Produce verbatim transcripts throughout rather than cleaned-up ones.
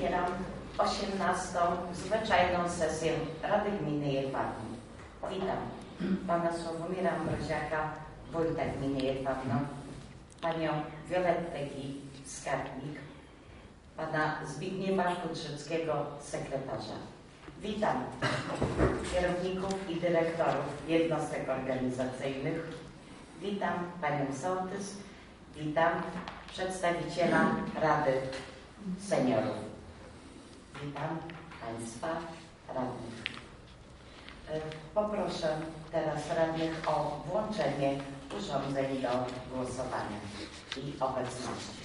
Otwieram osiemnastą zwyczajną sesję Rady Gminy Jedwabno. Witam pana Sławomira Mroziaka, wójta gminy Jedwabno, panią Violettę Gil, skarbnik, pana Zbigniewa Kudrzyckiego, sekretarza. Witam kierowników i dyrektorów jednostek organizacyjnych. Witam panią sołtys. Witam przedstawiciela Rady Seniorów. Witam państwa radnych. Poproszę teraz radnych o włączenie urządzeń do głosowania i obecności.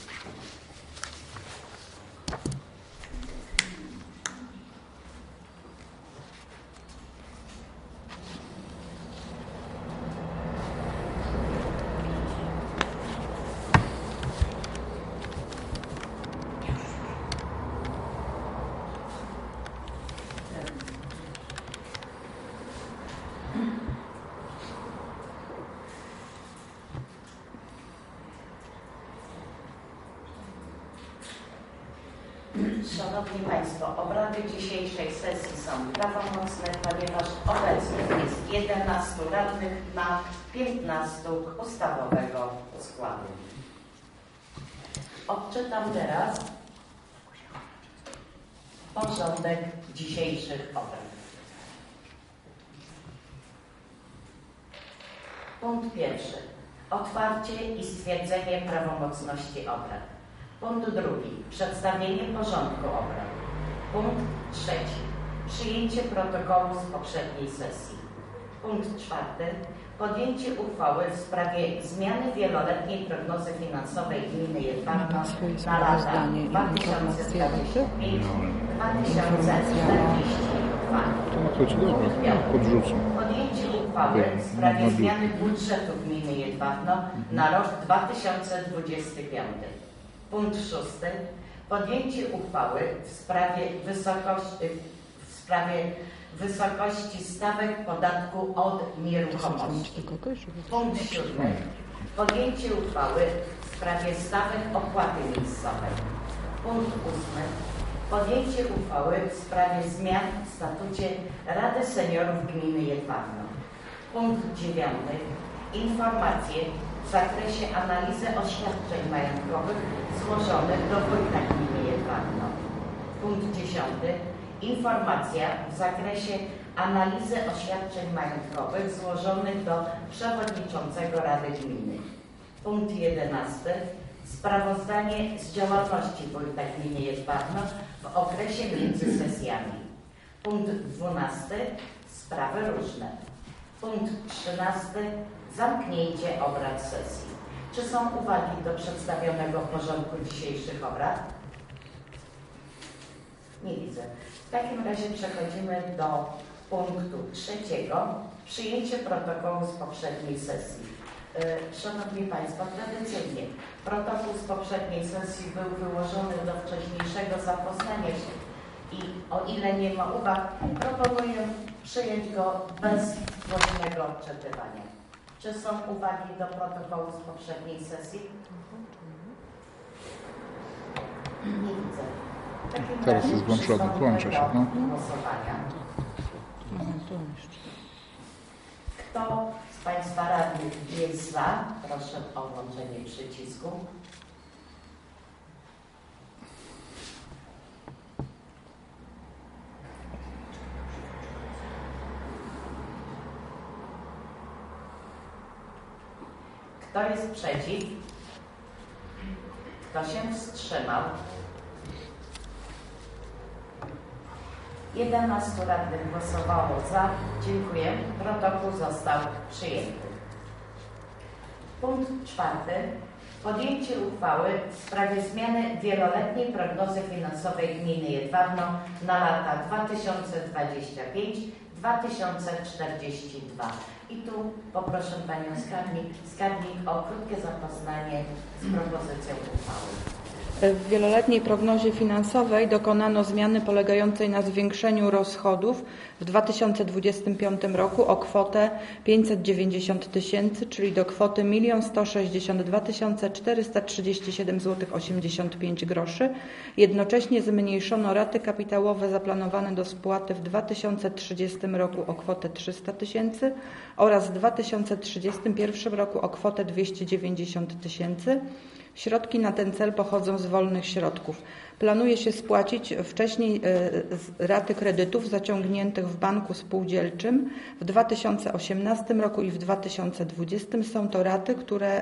Szanowni Państwo, obrady dzisiejszej sesji są prawomocne, ponieważ obecnych jest jedenastu radnych na piętnastu ustawowego składu. Odczytam teraz porządek dzisiejszych obrad. Punkt pierwszy. Otwarcie i stwierdzenie prawomocności obrad. Punkt drugi. Przedstawienie porządku obrad. Punkt trzeci. Przyjęcie protokołu z poprzedniej sesji. Punkt czwarty. Podjęcie uchwały w sprawie zmiany wieloletniej prognozy finansowej gminy Jedwabno na lata dwa tysiące dwudziesty piąty do dwa tysiące czterdziestego drugiego. Punkt piąty. Podjęcie uchwały w sprawie zmiany budżetu gminy Jedwabno na rok dwa tysiące dwudziesty piąty. Punkt szósty. Podjęcie uchwały w sprawie wysokości, w sprawie wysokości stawek podatku od nieruchomości. Punkt siódmy. Podjęcie uchwały w sprawie stawek opłaty miejscowej. Punkt ósmy. Podjęcie uchwały w sprawie zmian w statucie Rady Seniorów Gminy Jedwabno. Punkt dziewiąty. Informacje w zakresie analizy oświadczeń majątkowych złożonych do wójta gminy Jedwabno. Punkt dziesiąty. Informacja w zakresie analizy oświadczeń majątkowych złożonych do przewodniczącego Rady Gminy. Punkt jedenasty. Sprawozdanie z działalności wójta gminy Jedwabno w okresie między sesjami. Punkt dwunasty. Sprawy różne. Punkt trzynasty. Zamknięcie obrad sesji. Czy są uwagi do przedstawionego porządku dzisiejszych obrad? Nie widzę. W takim razie przechodzimy do punktu trzeciego. Przyjęcie protokołu z poprzedniej sesji. Szanowni Państwo, tradycyjnie protokół z poprzedniej sesji był wyłożony do wcześniejszego zapoznania się i o ile nie ma uwag, proponuję przyjąć go bez głośnego odczytywania. Czy są uwagi do protokołu z poprzedniej sesji? Nie widzę. Teraz jest włączony, włącza się. No. Głosowania. Kto z Państwa radnych jest za? Proszę o włączenie przycisku. Kto jest przeciw? Kto się wstrzymał? jedenastu radnych głosowało za. Dziękuję. Protokół został przyjęty. Punkt czwarty. Podjęcie uchwały w sprawie zmiany wieloletniej prognozy finansowej gminy Jedwabno na lata dwa tysiące dwudziesty piąty do dwa tysiące czterdziestego drugiego. I tu poproszę panią skarbnik, skarbnik o krótkie zapoznanie z propozycją uchwały. W wieloletniej prognozie finansowej dokonano zmiany polegającej na zwiększeniu rozchodów w dwa tysiące dwudziestym piątym roku o kwotę pięćset dziewięćdziesiąt tysięcy, czyli do kwoty milion sto sześćdziesiąt dwa tysiące czterysta trzydzieści siedem złotych osiemdziesiąt pięć groszy. Jednocześnie zmniejszono raty kapitałowe zaplanowane do spłaty w dwa tysiące trzydziestym roku o kwotę trzysta tysięcy oraz w dwa tysiące trzydziestym pierwszym roku o kwotę dwieście dziewięćdziesiąt tysięcy. Środki na ten cel pochodzą z wolnych środków. Planuje się spłacić wcześniej raty kredytów zaciągniętych w banku spółdzielczym w dwa tysiące osiemnastym roku i w dwa tysiące dwudziestym. Są to raty, które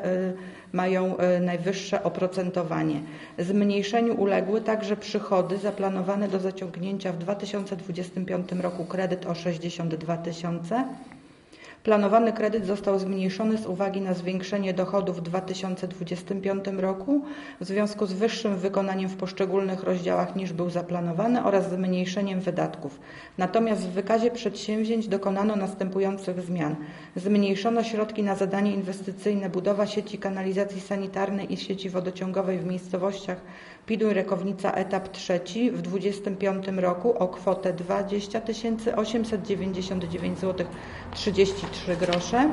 mają najwyższe oprocentowanie. Zmniejszeniu uległy także przychody zaplanowane do zaciągnięcia w dwa tysiące dwudziestym piątym roku kredyt o sześćdziesiąt dwa tysiące. Planowany kredyt został zmniejszony z uwagi na zwiększenie dochodów w dwa tysiące dwudziestym piątym roku w związku z wyższym wykonaniem w poszczególnych rozdziałach niż był zaplanowany oraz zmniejszeniem wydatków. Natomiast w wykazie przedsięwzięć dokonano następujących zmian. Zmniejszono środki na zadanie inwestycyjne budowa sieci kanalizacji sanitarnej i sieci wodociągowej w miejscowościach Piduń-Rekownica etap trzeci w dwudziestym piątym roku o kwotę dwadzieścia tysięcy osiemset dziewięćdziesiąt dziewięć złotych trzydzieści trzy grosze.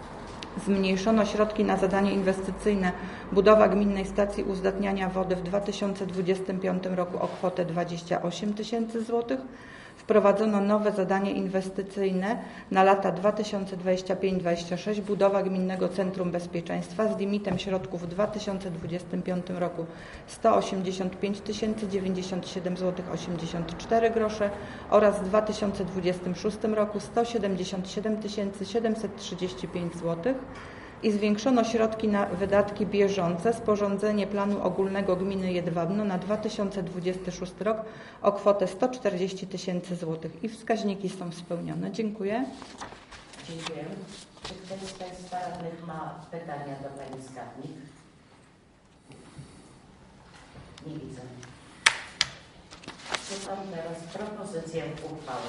Zmniejszono środki na zadanie inwestycyjne budowa gminnej stacji uzdatniania wody w dwa tysiące dwudziestym piątym roku o kwotę dwadzieścia osiem tysięcy złotych. Wprowadzono nowe zadanie inwestycyjne na lata dwa tysiące dwudziesty piąty do dwudziestego szóstego budowa Gminnego Centrum Bezpieczeństwa z limitem środków w dwa tysiące dwudziestym piątym roku sto osiemdziesiąt pięć tysięcy dziewięćdziesiąt siedem złotych osiemdziesiąt cztery grosze oraz w dwa tysiące dwudziestym szóstym roku sto siedemdziesiąt siedem tysięcy siedemset trzydzieści pięć złotych. I zwiększono środki na wydatki bieżące, sporządzenie planu ogólnego gminy Jedwabno na dwa tysiące dwudziesty szósty rok o kwotę sto czterdzieści tysięcy złotych. I wskaźniki są spełnione. Dziękuję. Dziękuję. Czy ktoś z Państwa radnych ma pytania do Pani Skarbnik? Nie widzę. Czytam teraz propozycję uchwały.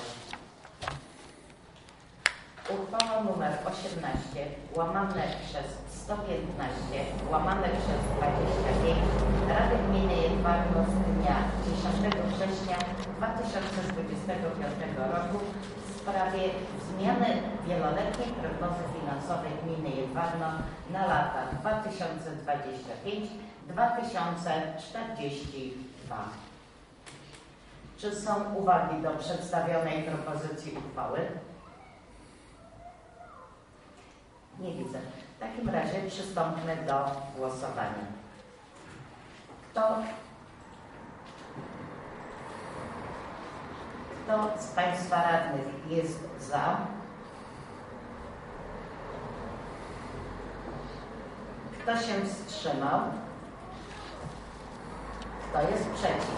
Uchwała nr osiemnaście łamane przez sto piętnaście łamane przez dwadzieścia pięć Rady Gminy Jedwabno z dnia dziesiątego września dwa tysiące dwudziestego piątego roku w sprawie zmiany wieloletniej prognozy finansowej Gminy Jedwabno na lata dwa tysiące dwudziesty piąty do dwa tysiące czterdziestego drugiego. Czy są uwagi do przedstawionej propozycji uchwały? Nie widzę. W takim razie przystąpmy do głosowania. Kto, kto z Państwa radnych jest za? Kto się wstrzymał? Kto jest przeciw?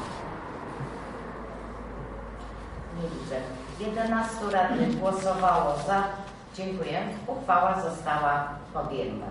Nie widzę. jedenastu radnych głosowało za. Dziękuję. Uchwała została podjęta.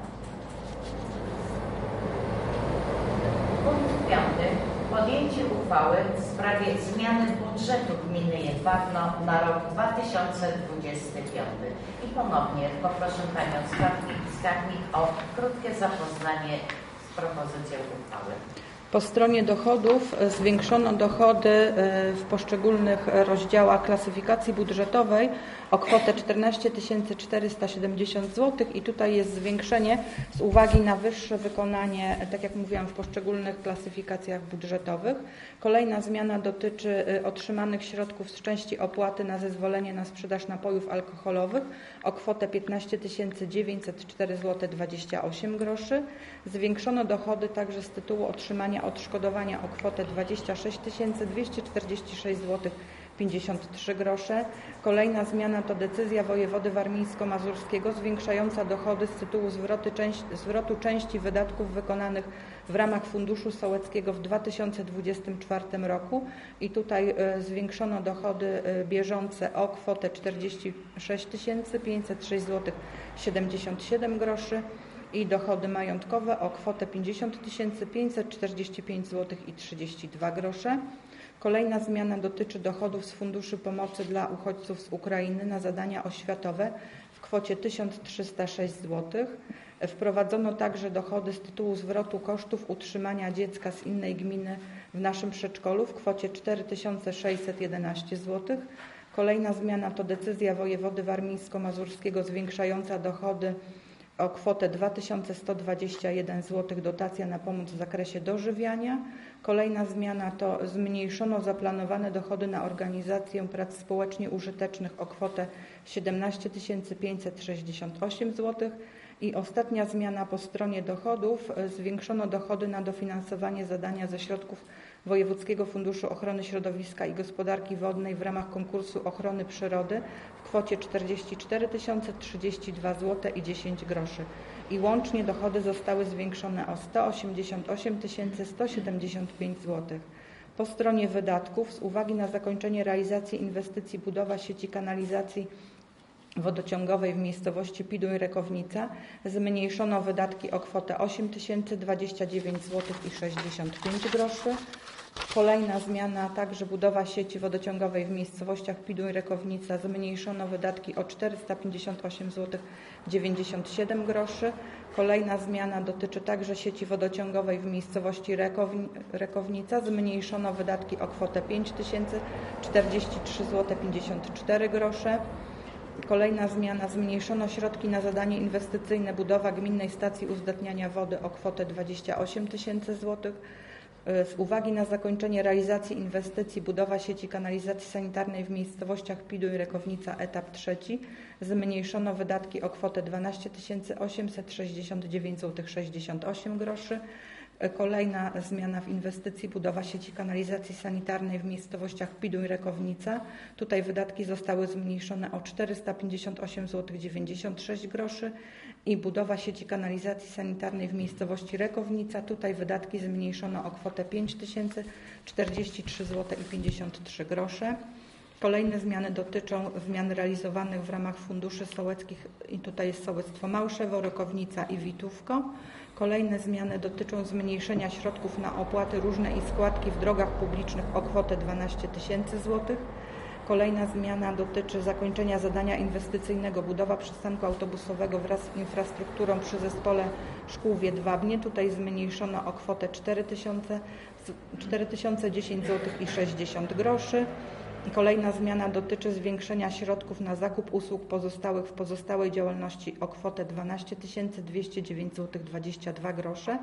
Punkt piąty. Podjęcie uchwały w sprawie zmiany budżetu gminy Jedwabno na rok dwa tysiące dwudziesty piąty. I ponownie poproszę Panią Skarbnik, Skarbnik o krótkie zapoznanie z propozycją uchwały. Po stronie dochodów zwiększono dochody w poszczególnych rozdziałach klasyfikacji budżetowej o kwotę czternaście tysięcy czterysta siedemdziesiąt złotych i tutaj jest zwiększenie z uwagi na wyższe wykonanie, tak jak mówiłam, w poszczególnych klasyfikacjach budżetowych. Kolejna zmiana dotyczy otrzymanych środków z części opłaty na zezwolenie na sprzedaż napojów alkoholowych o kwotę piętnaście tysięcy dziewięćset cztery złote dwadzieścia osiem groszy. Zwiększono dochody także z tytułu otrzymania odszkodowania o kwotę dwadzieścia sześć tysięcy dwieście czterdzieści sześć złotych pięćdziesiąt trzy grosze. Kolejna zmiana to decyzja wojewody warmińsko-mazurskiego zwiększająca dochody z tytułu zwroty części, zwrotu części wydatków wykonanych w ramach Funduszu Sołeckiego w dwa tysiące dwudziestym czwartym roku i tutaj y, zwiększono dochody y, bieżące o kwotę czterdzieści sześć tysięcy pięćset sześć złotych siedemdziesiąt siedem groszy i dochody majątkowe o kwotę pięćdziesiąt tysięcy pięćset czterdzieści pięć złotych i trzydzieści dwa grosze. Kolejna zmiana dotyczy dochodów z Funduszy Pomocy dla Uchodźców z Ukrainy na zadania oświatowe w kwocie tysiąc trzysta sześć złotych. Wprowadzono także dochody z tytułu zwrotu kosztów utrzymania dziecka z innej gminy w naszym przedszkolu w kwocie cztery tysiące sześćset jedenaście złotych. Kolejna zmiana to decyzja wojewody warmińsko-mazurskiego zwiększająca dochody o kwotę dwa tysiące sto dwadzieścia jeden złotych, dotacja na pomoc w zakresie dożywiania. Kolejna zmiana to zmniejszono zaplanowane dochody na organizację prac społecznie użytecznych o kwotę siedemnaście tysięcy pięćset sześćdziesiąt osiem złotych. I ostatnia zmiana po stronie dochodów, zwiększono dochody na dofinansowanie zadania ze środków Wojewódzkiego Funduszu Ochrony Środowiska i Gospodarki Wodnej w ramach konkursu ochrony przyrody w kwocie czterdzieści cztery tysiące trzydzieści dwa złotych i dziesięć groszy. I łącznie dochody zostały zwiększone o sto osiemdziesiąt osiem tysięcy sto siedemdziesiąt pięć złotych. Po stronie wydatków z uwagi na zakończenie realizacji inwestycji budowa sieci kanalizacji wodociągowej w miejscowości Piduń-Rekownica zmniejszono wydatki o kwotę osiem tysięcy dwadzieścia dziewięć złotych i sześćdziesiąt pięć groszy. Kolejna zmiana, także budowa sieci wodociągowej w miejscowościach Piduń-Rekownica zmniejszono wydatki o czterysta pięćdziesiąt osiem złotych dziewięćdziesiąt siedem groszy. Kolejna zmiana dotyczy także sieci wodociągowej w miejscowości Rekowni- Rekownica. Zmniejszono wydatki o kwotę pięć tysięcy czterdzieści trzy złote pięćdziesiąt cztery grosze. Kolejna zmiana, zmniejszono środki na zadanie inwestycyjne budowa gminnej stacji uzdatniania wody o kwotę dwadzieścia osiem tysięcy złotych. Z uwagi na zakończenie realizacji inwestycji budowa sieci kanalizacji sanitarnej w miejscowościach Piduń-Rekownica etap trzeci zmniejszono wydatki o kwotę dwanaście tysięcy osiemset sześćdziesiąt dziewięć złotych sześćdziesiąt osiem groszy. Kolejna zmiana w inwestycji budowa sieci kanalizacji sanitarnej w miejscowościach Piduń-Rekownica. Tutaj wydatki zostały zmniejszone o czterysta pięćdziesiąt osiem złotych dziewięćdziesiąt sześć groszy i budowa sieci kanalizacji sanitarnej w miejscowości Rekownica. Tutaj wydatki zmniejszono o kwotę pięć tysięcy czterdzieści trzy złote pięćdziesiąt trzy grosze. Kolejne zmiany dotyczą zmian realizowanych w ramach funduszy sołeckich i tutaj jest sołectwo Małszewo, Rokownica i Witówko. Kolejne zmiany dotyczą zmniejszenia środków na opłaty różne i składki w drogach publicznych o kwotę dwanaście tysięcy złotych. Kolejna zmiana dotyczy zakończenia zadania inwestycyjnego budowa przystanku autobusowego wraz z infrastrukturą przy zespole szkół w Jedwabnie. Tutaj zmniejszono o kwotę cztery tysiące dziesięć złotych i sześćdziesiąt groszy. Kolejna zmiana dotyczy zwiększenia środków na zakup usług pozostałych w pozostałej działalności o kwotę dwanaście tysięcy dwieście dziewięć złotych dwadzieścia dwa grosze.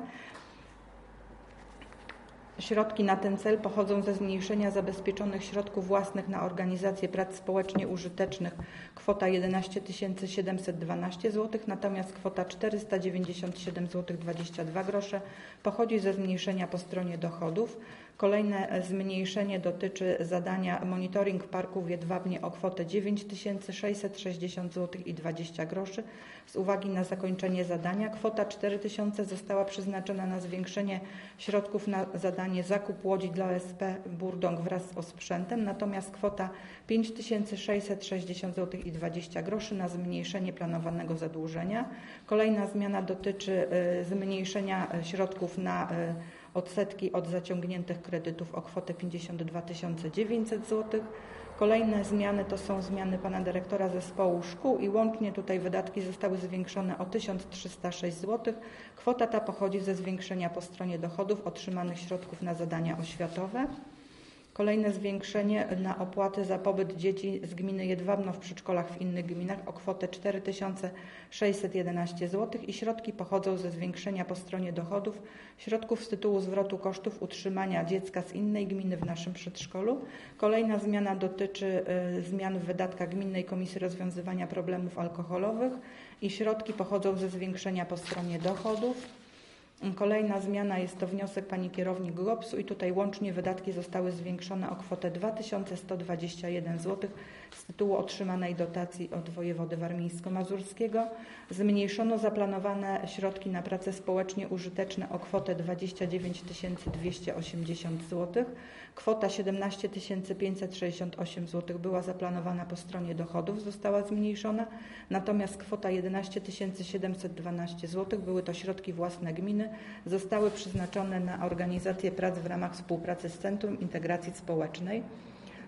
Środki na ten cel pochodzą ze zmniejszenia zabezpieczonych środków własnych na organizację prac społecznie użytecznych, kwota jedenaście tysięcy siedemset dwanaście złotych, natomiast kwota czterysta dziewięćdziesiąt siedem złotych dwadzieścia dwa grosze pochodzi ze zmniejszenia po stronie dochodów. Kolejne zmniejszenie dotyczy zadania monitoring parku w Jedwabnie o kwotę dziewięć tysięcy sześćset sześćdziesiąt złotych i dwadzieścia groszy. Z uwagi na zakończenie zadania kwota cztery tysiące została przeznaczona na zwiększenie środków na zadanie zakup łodzi dla O S P Burdąg wraz z osprzętem, natomiast kwota pięć tysięcy sześćset sześćdziesiąt złotych i dwadzieścia groszy na zmniejszenie planowanego zadłużenia. Kolejna zmiana dotyczy zmniejszenia środków na odsetki od zaciągniętych kredytów o kwotę pięćdziesiąt dwa tysiące dziewięćset złotych. Kolejne zmiany to są zmiany pana dyrektora zespołu szkół i łącznie tutaj wydatki zostały zwiększone o tysiąc trzysta sześć złotych. Kwota ta pochodzi ze zwiększenia po stronie dochodów otrzymanych środków na zadania oświatowe. Kolejne zwiększenie na opłaty za pobyt dzieci z gminy Jedwabno w przedszkolach w innych gminach o kwotę cztery tysiące sześćset jedenaście złotych i środki pochodzą ze zwiększenia po stronie dochodów środków z tytułu zwrotu kosztów utrzymania dziecka z innej gminy w naszym przedszkolu. Kolejna zmiana dotyczy y, zmian w wydatkach Gminnej Komisji Rozwiązywania Problemów Alkoholowych i środki pochodzą ze zwiększenia po stronie dochodów. Kolejna zmiana jest to wniosek pani kierownik GOPS-u i tutaj łącznie wydatki zostały zwiększone o kwotę dwa tysiące sto dwadzieścia jeden złotych z tytułu otrzymanej dotacji od wojewody warmińsko-mazurskiego. Zmniejszono zaplanowane środki na prace społecznie użyteczne o kwotę dwadzieścia dziewięć tysięcy dwieście osiemdziesiąt złotych. Kwota siedemnaście tysięcy pięćset sześćdziesiąt osiem złotych była zaplanowana po stronie dochodów, została zmniejszona, natomiast kwota jedenaście tysięcy siedemset dwanaście złotych, były to środki własne gminy, zostały przeznaczone na organizację prac w ramach współpracy z Centrum Integracji Społecznej.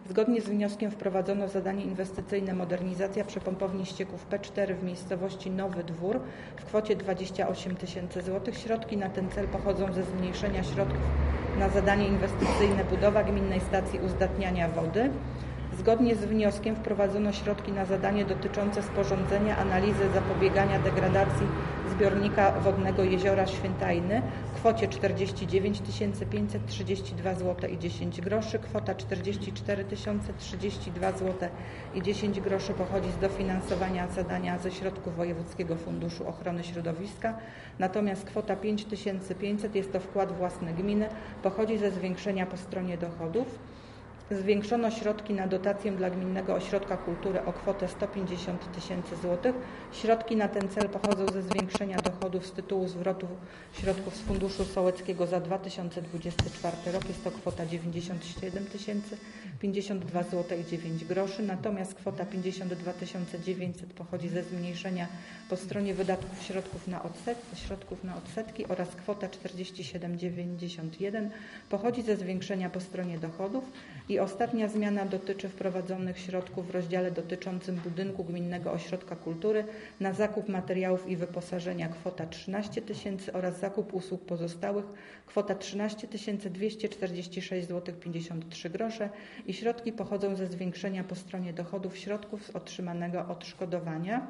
Zgodnie z wnioskiem wprowadzono zadanie inwestycyjne modernizacja przepompowni ścieków P cztery w miejscowości Nowy Dwór w kwocie dwadzieścia osiem tysięcy złotych. Środki na ten cel pochodzą ze zmniejszenia środków na zadanie inwestycyjne budowa gminnej stacji uzdatniania wody. Zgodnie z wnioskiem wprowadzono środki na zadanie dotyczące sporządzenia analizy zapobiegania degradacji zbiornika wodnego Jeziora Świętajny w kwocie czterdzieści dziewięć tysięcy pięćset trzydzieści dwa złote i dziesięć groszy. Kwota czterdzieści cztery tysiące trzydzieści dwa złote i dziesięć groszy pochodzi z dofinansowania zadania ze środków Wojewódzkiego Funduszu Ochrony Środowiska, natomiast kwota pięć tysięcy pięćset jest to wkład własny gminy, pochodzi ze zwiększenia po stronie dochodów. Zwiększono środki na dotację dla Gminnego Ośrodka Kultury o kwotę sto pięćdziesiąt tysięcy złotych. Środki na ten cel pochodzą ze zwiększenia dochodów z tytułu zwrotu środków z Funduszu Sołeckiego za dwa tysiące dwudziesty czwarty rok. Jest to kwota dziewięćdziesiąt siedem tysięcy pięćdziesiąt dwa złote i dziewięć groszy. Natomiast kwota pięćdziesiąt dwa tysiące dziewięćset pochodzi ze zmniejszenia po stronie wydatków środków na, odset, środków na odsetki oraz kwota czterdzieści siedem tysięcy dziewięćdziesiąt jeden pochodzi ze zwiększenia po stronie dochodów. I ostatnia zmiana dotyczy wprowadzonych środków w rozdziale dotyczącym budynku Gminnego Ośrodka Kultury na zakup materiałów i wyposażenia kwota trzynaście tysięcy oraz zakup usług pozostałych kwota trzynaście tysięcy dwieście czterdzieści sześć złotych pięćdziesiąt trzy grosze i środki pochodzą ze zwiększenia po stronie dochodów środków z otrzymanego odszkodowania.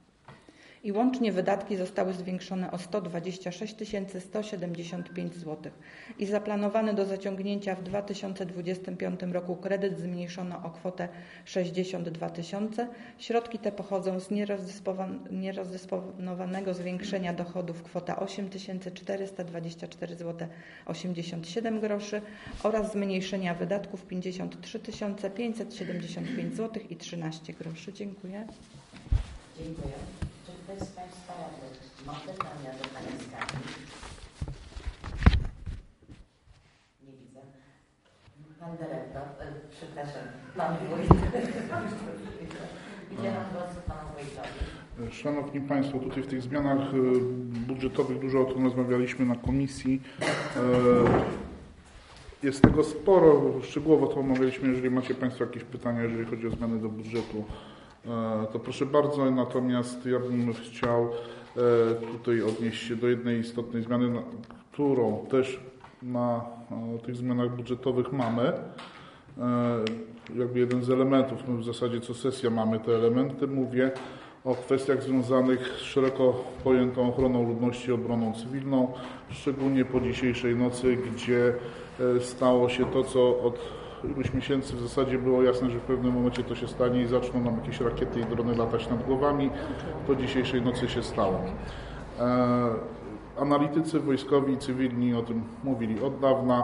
I łącznie wydatki zostały zwiększone o sto dwadzieścia sześć tysięcy sto siedemdziesiąt pięć złotych. I zaplanowany do zaciągnięcia w dwa tysiące dwudziestym piątym roku kredyt zmniejszono o kwotę sześćdziesiąt dwa tysiące. Środki te pochodzą z nierozdysponowanego zwiększenia dochodów kwota osiem tysięcy czterysta dwadzieścia cztery złote osiemdziesiąt siedem groszy oraz zmniejszenia wydatków pięćdziesiąt trzy tysiące pięćset siedemdziesiąt pięć złotych i trzynaście groszy. Dziękuję. Dziękuję. Czy ktoś z Państwa radnych ma pytania do Pani Skarbnik? Nie widzę. Pan dyrektor, e, przepraszam, Pan Wójt. Udzielam głosu Panu Wójtowi. Szanowni Państwo, tutaj w tych zmianach budżetowych dużo o tym rozmawialiśmy na komisji. Jest tego sporo, szczegółowo to omawialiśmy. Jeżeli macie Państwo jakieś pytania, jeżeli chodzi o zmiany do budżetu, to proszę bardzo. Natomiast ja bym chciał tutaj odnieść się do jednej istotnej zmiany, którą też na tych zmianach budżetowych mamy. Jakby jeden z elementów, my w zasadzie co sesja mamy te elementy, mówię o kwestiach związanych z szeroko pojętą ochroną ludności i obroną cywilną, szczególnie po dzisiejszej nocy, gdzie stało się to, co od iluś miesięcy w zasadzie było jasne, że w pewnym momencie to się stanie i zaczną nam jakieś rakiety i drony latać nad głowami. To dzisiejszej nocy się stało. E, analitycy wojskowi i cywilni o tym mówili od dawna.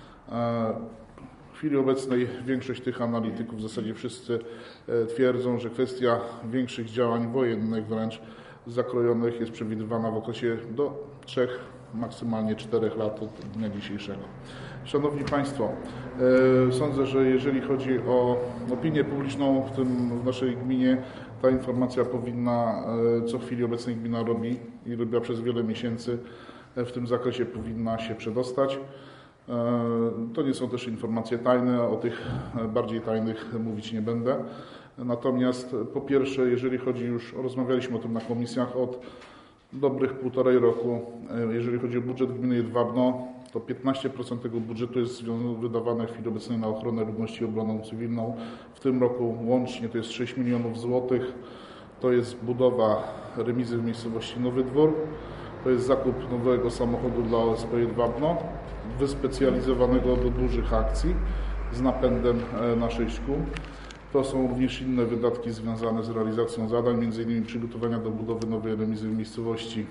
E, w chwili obecnej większość tych analityków, w zasadzie wszyscy e, twierdzą, że kwestia większych działań wojennych wręcz zakrojonych jest przewidywana w okresie do trzech, maksymalnie czterech lat od dnia dzisiejszego. Szanowni Państwo, e, sądzę, że jeżeli chodzi o opinię publiczną, w tym w naszej gminie, ta informacja powinna, e, co w chwili obecnej gmina robi i robiła przez wiele miesięcy, e, w tym zakresie powinna się przedostać. E, to nie są też informacje tajne, o tych bardziej tajnych mówić nie będę. Natomiast po pierwsze, jeżeli chodzi już, rozmawialiśmy o tym na komisjach, od dobrych półtorej roku, e, jeżeli chodzi o budżet gminy Jedwabno, to piętnaście procent tego budżetu jest wydawane w chwili obecnej na ochronę ludności i obronę cywilną. W tym roku łącznie to jest sześć milionów złotych. To jest budowa remizy w miejscowości Nowy Dwór. To jest zakup nowego samochodu dla O S P Jedwabno, wyspecjalizowanego do dużych akcji z napędem na sześć szkół. To są również inne wydatki związane z realizacją zadań, między innymi przygotowania do budowy nowej remizy w miejscowości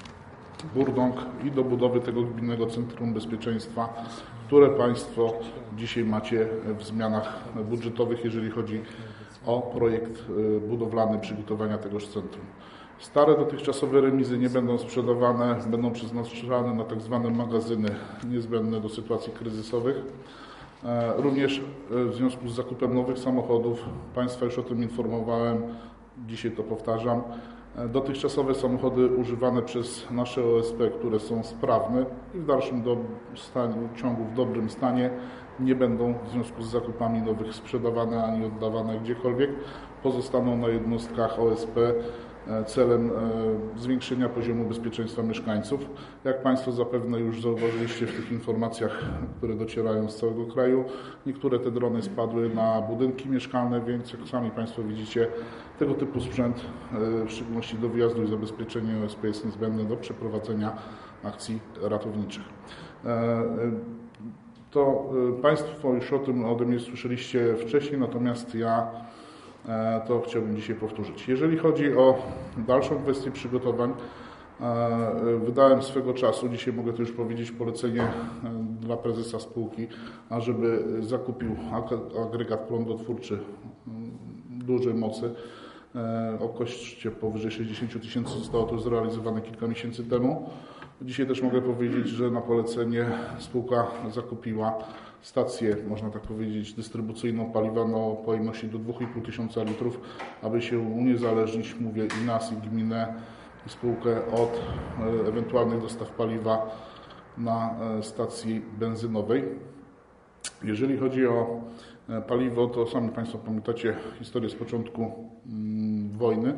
Burdąg i do budowy tego gminnego Centrum Bezpieczeństwa, które Państwo dzisiaj macie w zmianach budżetowych, jeżeli chodzi o projekt budowlany przygotowania tegoż centrum. Stare dotychczasowe remizy nie będą sprzedawane, będą przeznaczane na tak zwane magazyny niezbędne do sytuacji kryzysowych. Również w związku z zakupem nowych samochodów, Państwa już o tym informowałem, dzisiaj to powtarzam, dotychczasowe samochody używane przez nasze O S P, które są sprawne i w dalszym do stanie, ciągu w dobrym stanie, nie będą w związku z zakupami nowych sprzedawane ani oddawane gdziekolwiek. Pozostaną na jednostkach O S P celem zwiększenia poziomu bezpieczeństwa mieszkańców. Jak Państwo zapewne już zauważyliście w tych informacjach, które docierają z całego kraju, niektóre te drony spadły na budynki mieszkalne, więc jak sami Państwo widzicie, tego typu sprzęt, w szczególności do wyjazdu i zabezpieczenia O S P, jest niezbędny do przeprowadzenia akcji ratowniczych. To Państwo już o tym ode mnie słyszeliście wcześniej, natomiast ja to chciałbym dzisiaj powtórzyć. Jeżeli chodzi o dalszą kwestię przygotowań, wydałem swego czasu, dzisiaj mogę to już powiedzieć, polecenie dla prezesa spółki, ażeby zakupił agregat prądotwórczy dużej mocy o koszcie powyżej sześćdziesiąt tysięcy. Zostało to zrealizowane kilka miesięcy temu. Dzisiaj też mogę powiedzieć, że na polecenie spółka zakupiła stację, można tak powiedzieć, dystrybucyjną paliwa o pojemności do dwa i pół tysiąca litrów, aby się uniezależnić, mówię i nas, i gminę, i spółkę od ewentualnych dostaw paliwa na stacji benzynowej. Jeżeli chodzi o paliwo, to sami Państwo pamiętacie historię z początku wojny,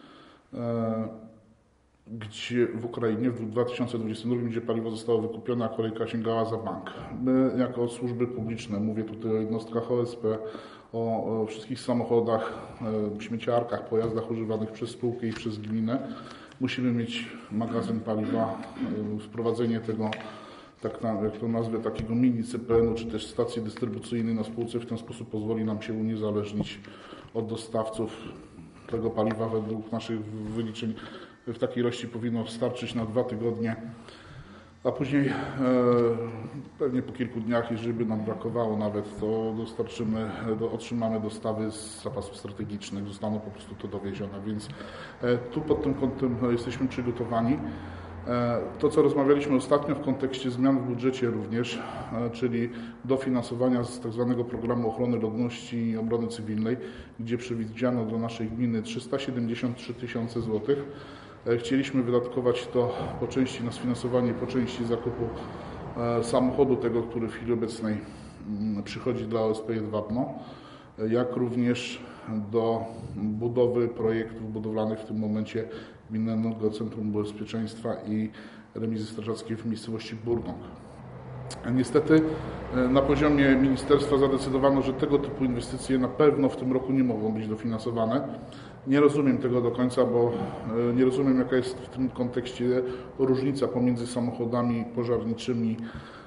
gdzie w Ukrainie w dwa tysiące dwudziestym drugim, gdzie paliwo zostało wykupione, a kolejka sięgała za bank. My jako służby publiczne, mówię tutaj o jednostkach O S P, o, o wszystkich samochodach, e, śmieciarkach, pojazdach używanych przez spółkę i przez gminę, musimy mieć magazyn paliwa, e, wprowadzenie tego, tak na, jak to nazwę, takiego mini C P N u, czy też stacji dystrybucyjnej na spółce w ten sposób pozwoli nam się uniezależnić od dostawców tego paliwa. Według naszych wyliczeń w takiej ilości powinno starczyć na dwa tygodnie, a później e, pewnie po kilku dniach, jeżeli by nam brakowało nawet, to dostarczymy, do, otrzymamy dostawy z zapasów strategicznych, zostaną po prostu to dowiezione, więc e, tu pod tym kątem jesteśmy przygotowani. E, to, co rozmawialiśmy ostatnio w kontekście zmian w budżecie również, e, czyli dofinansowania z tzw. programu ochrony ludności i obrony cywilnej, gdzie przewidziano dla naszej gminy trzysta siedemdziesiąt trzy tysiące złotych. Chcieliśmy wydatkować to po części na sfinansowanie, po części zakupu samochodu tego, który w chwili obecnej przychodzi dla O S P Jedwabno, jak również do budowy projektów budowlanych w tym momencie Gminnego Centrum Bezpieczeństwa i Remizy Strażackiej w miejscowości Burnok. Niestety na poziomie ministerstwa zadecydowano, że tego typu inwestycje na pewno w tym roku nie mogą być dofinansowane. Nie rozumiem tego do końca, bo nie rozumiem, jaka jest w tym kontekście różnica pomiędzy samochodami pożarniczymi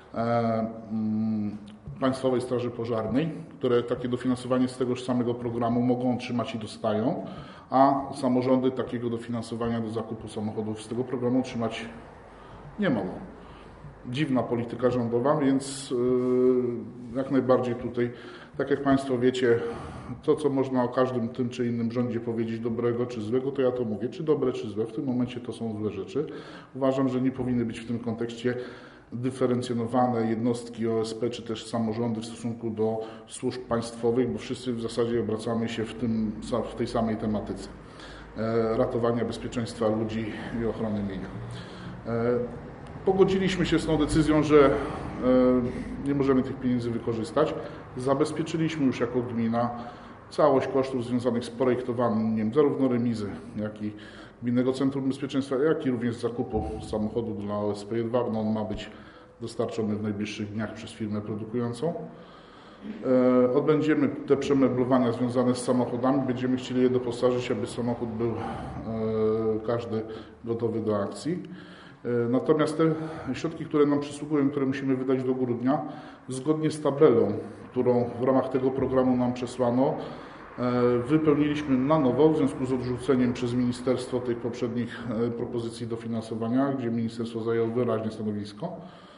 Państwowej Straży Pożarnej, które takie dofinansowanie z tegoż samego programu mogą otrzymać i dostają, a samorządy takiego dofinansowania do zakupu samochodów z tego programu otrzymać nie mogą. Dziwna polityka rządowa, więc jak najbardziej tutaj, tak jak Państwo wiecie, to co można o każdym tym czy innym rządzie powiedzieć dobrego czy złego, to ja to mówię, czy dobre czy złe. W tym momencie to są złe rzeczy. Uważam, że nie powinny być w tym kontekście dyferencjonowane jednostki O S P czy też samorządy w stosunku do służb państwowych, bo wszyscy w zasadzie obracamy się w, tym, w tej samej tematyce ratowania bezpieczeństwa ludzi i ochrony mienia. Pogodziliśmy się z tą decyzją, że nie możemy tych pieniędzy wykorzystać. Zabezpieczyliśmy już jako gmina całość kosztów związanych z projektowaniem zarówno remizy, jak i Gminnego Centrum Bezpieczeństwa, jak i również zakupu samochodu dla O S P Jedwabno. On ma być dostarczony w najbliższych dniach przez firmę produkującą. Odbędziemy te przemeblowania związane z samochodami. Będziemy chcieli je doposażyć, aby samochód był każdy gotowy do akcji. Natomiast te środki, które nam przysługują, które musimy wydać do grudnia, zgodnie z tabelą, którą w ramach tego programu nam przesłano, wypełniliśmy na nowo w związku z odrzuceniem przez ministerstwo tych poprzednich propozycji dofinansowania, gdzie ministerstwo zajęło wyraźnie stanowisko,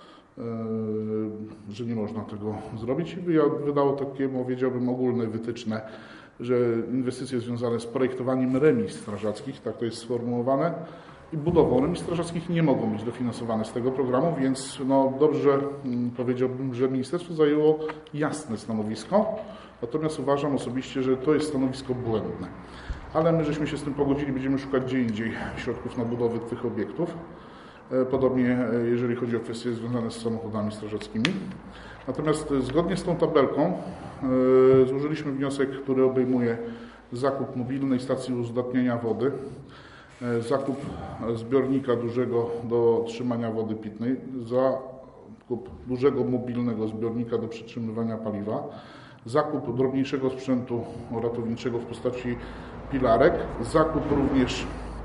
że nie można tego zrobić. Wydało takie, powiedziałbym, ogólne wytyczne, że inwestycje związane z projektowaniem remiz strażackich, tak to jest sformułowane, i budową remiz strażackich nie mogą być dofinansowane z tego programu, więc no dobrze powiedziałbym, że ministerstwo zajęło jasne stanowisko, natomiast uważam osobiście, że to jest stanowisko błędne. Ale my żeśmy się z tym pogodzili, będziemy szukać gdzie indziej środków na budowę tych obiektów. Podobnie jeżeli chodzi o kwestie związane z samochodami strażackimi. Natomiast zgodnie z tą tabelką złożyliśmy wniosek, który obejmuje zakup mobilnej stacji uzdatniania wody, zakup zbiornika dużego do trzymania wody pitnej, zakup dużego mobilnego zbiornika do przetrzymywania paliwa, zakup drobniejszego sprzętu ratowniczego w postaci pilarek, zakup również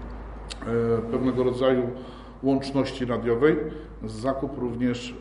pewnego rodzaju łączności radiowej, zakup również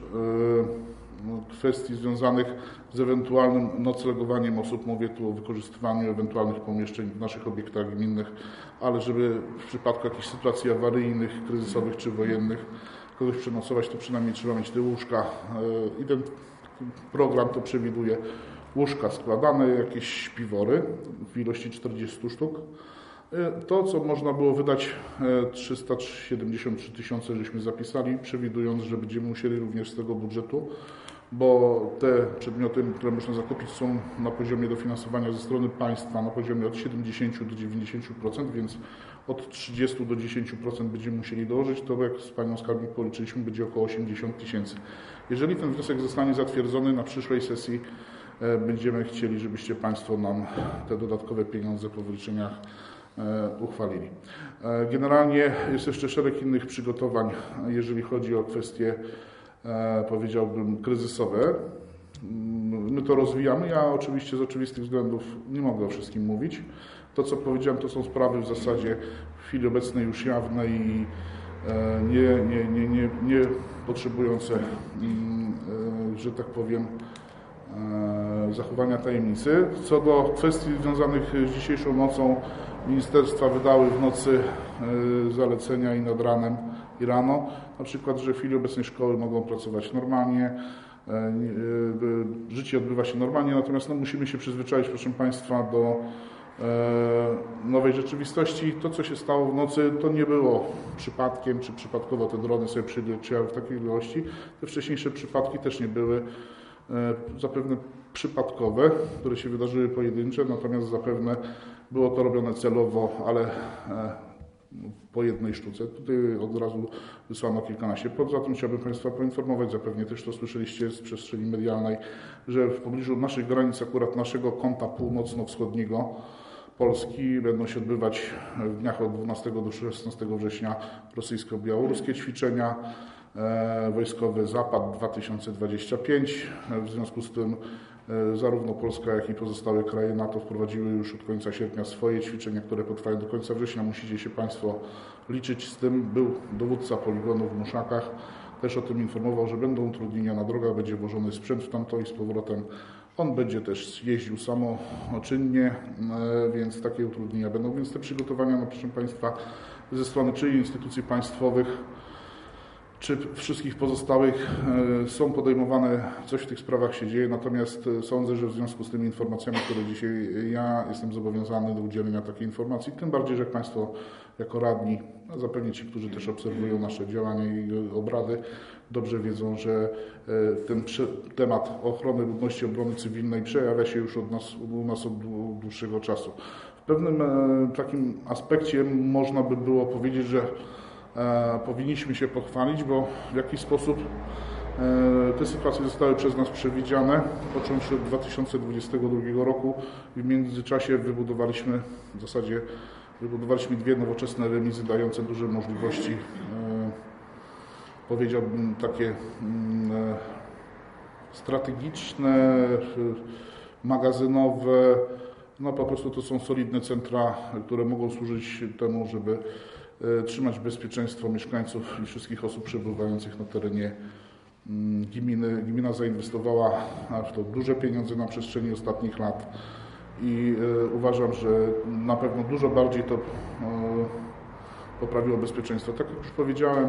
kwestii związanych z ewentualnym noclegowaniem osób. Mówię tu o wykorzystywaniu ewentualnych pomieszczeń w naszych obiektach gminnych, ale żeby w przypadku jakichś sytuacji awaryjnych, kryzysowych czy wojennych kogoś przenocować, to przynajmniej trzeba mieć te łóżka. I ten program to przewiduje łóżka składane, jakieś śpiwory w ilości czterdziestu sztuk. To, co można było wydać, trzysta siedemdziesiąt trzy tysiące, żeśmy zapisali, przewidując, że będziemy musieli również z tego budżetu, bo te przedmioty, które można zakupić, są na poziomie dofinansowania ze strony państwa na poziomie od siedemdziesięciu do dziewięćdziesięciu procent, więc od trzydziestu do dziesięciu procent będziemy musieli dołożyć, to jak z Panią Skarbnik policzyliśmy, będzie około osiemdziesiąt tysięcy. Jeżeli ten wniosek zostanie zatwierdzony na przyszłej sesji, będziemy chcieli, żebyście Państwo nam te dodatkowe pieniądze po wyliczeniach uchwalili. Generalnie jest jeszcze szereg innych przygotowań, jeżeli chodzi o kwestie, powiedziałbym, kryzysowe. My to rozwijamy. Ja oczywiście z oczywistych względów nie mogę o wszystkim mówić. To, co powiedziałem, to są sprawy w zasadzie w chwili obecnej już jawne i nie, nie, nie, nie, nie potrzebujące, że tak powiem, zachowania tajemnicy. Co do kwestii związanych z dzisiejszą nocą, ministerstwa wydały w nocy zalecenia i nad ranem, i rano, na przykład, że w chwili obecnej szkoły mogą pracować normalnie, życie odbywa się normalnie, natomiast no, musimy się przyzwyczaić, proszę Państwa, do nowej rzeczywistości. To, co się stało w nocy, to nie było przypadkiem, czy przypadkowo te drony sobie przyleciały w takiej ilości. Te wcześniejsze przypadki też nie były zapewne przypadkowe, które się wydarzyły pojedyncze, natomiast zapewne było to robione celowo, ale po jednej sztuce. Tutaj od razu wysłano kilkanaście. Poza tym chciałbym Państwa poinformować, zapewne też to słyszeliście z przestrzeni medialnej, że w pobliżu naszych granic, akurat naszego kąta północno-wschodniego Polski, będą się odbywać w dniach od dwunastego do szesnastego września rosyjsko-białoruskie ćwiczenia wojskowe Zapad dwa tysiące dwadzieścia pięć. W związku z tym zarówno Polska, jak i pozostałe kraje NATO wprowadziły już od końca sierpnia swoje ćwiczenia, które potrwają do końca września. Musicie się Państwo liczyć z tym. Był dowódca poligonu w Muszakach, też o tym informował, że będą utrudnienia na drogach, będzie włożony sprzęt w tamto i z powrotem. On będzie też jeździł samoczynnie, więc takie utrudnienia będą. Więc te przygotowania, no, proszę Państwa, ze strony czy instytucji państwowych, czy wszystkich pozostałych są podejmowane, coś w tych sprawach się dzieje, natomiast sądzę, że w związku z tymi informacjami, które dzisiaj ja jestem zobowiązany do udzielenia takiej informacji, tym bardziej, że Państwo jako radni, a zapewne ci, którzy też obserwują nasze działania i obrady, dobrze wiedzą, że ten temat ochrony ludności, obrony cywilnej przejawia się już od nas, u nas od dłuższego czasu. W pewnym takim aspekcie można by było powiedzieć, że E, powinniśmy się pochwalić, bo w jakiś sposób e, te sytuacje zostały przez nas przewidziane, począwszy od dwa tysiące dwudziestego drugiego roku. W międzyczasie wybudowaliśmy, w zasadzie wybudowaliśmy dwie nowoczesne remizy dające duże możliwości, e, powiedziałbym takie e, strategiczne, e, magazynowe, no po prostu to są solidne centra, które mogą służyć temu, żeby trzymać bezpieczeństwo mieszkańców i wszystkich osób przebywających na terenie gminy. Gmina zainwestowała w to duże pieniądze na przestrzeni ostatnich lat i uważam, że na pewno dużo bardziej to poprawiło bezpieczeństwo. Tak jak już powiedziałem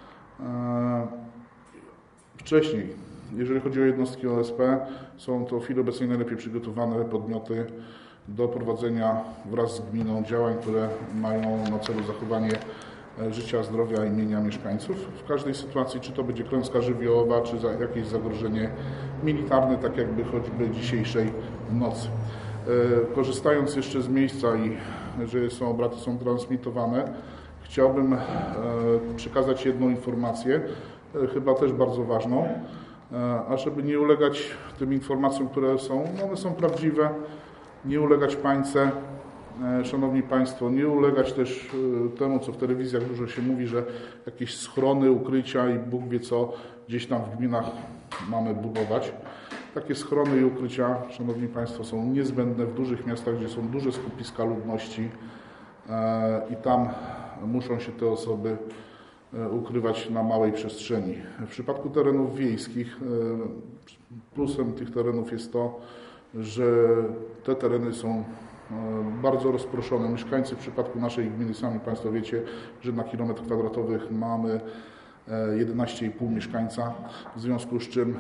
wcześniej, jeżeli chodzi o jednostki O S P, są to w chwili obecnej najlepiej przygotowane podmioty do prowadzenia wraz z gminą działań, które mają na celu zachowanie życia, zdrowia i mienia mieszkańców. W każdej sytuacji, czy to będzie klęska żywiołowa, czy za jakieś zagrożenie militarne, tak jakby choćby dzisiejszej nocy. Korzystając jeszcze z miejsca i że są obrady są transmitowane, chciałbym przekazać jedną informację, chyba też bardzo ważną, a żeby nie ulegać tym informacjom, które są, one są prawdziwe, nie ulegać pańce, Szanowni Państwo, nie ulegać też temu, co w telewizjach dużo się mówi, że jakieś schrony, ukrycia i Bóg wie co gdzieś tam w gminach mamy budować. Takie schrony i ukrycia, Szanowni Państwo, są niezbędne w dużych miastach, gdzie są duże skupiska ludności i tam muszą się te osoby ukrywać na małej przestrzeni. W przypadku terenów wiejskich plusem tych terenów jest to, że te tereny są bardzo rozproszone. Mieszkańcy w przypadku naszej gminy, sami Państwo wiecie, że na kilometr kwadratowy mamy jedenaście i pół mieszkańca, w związku z czym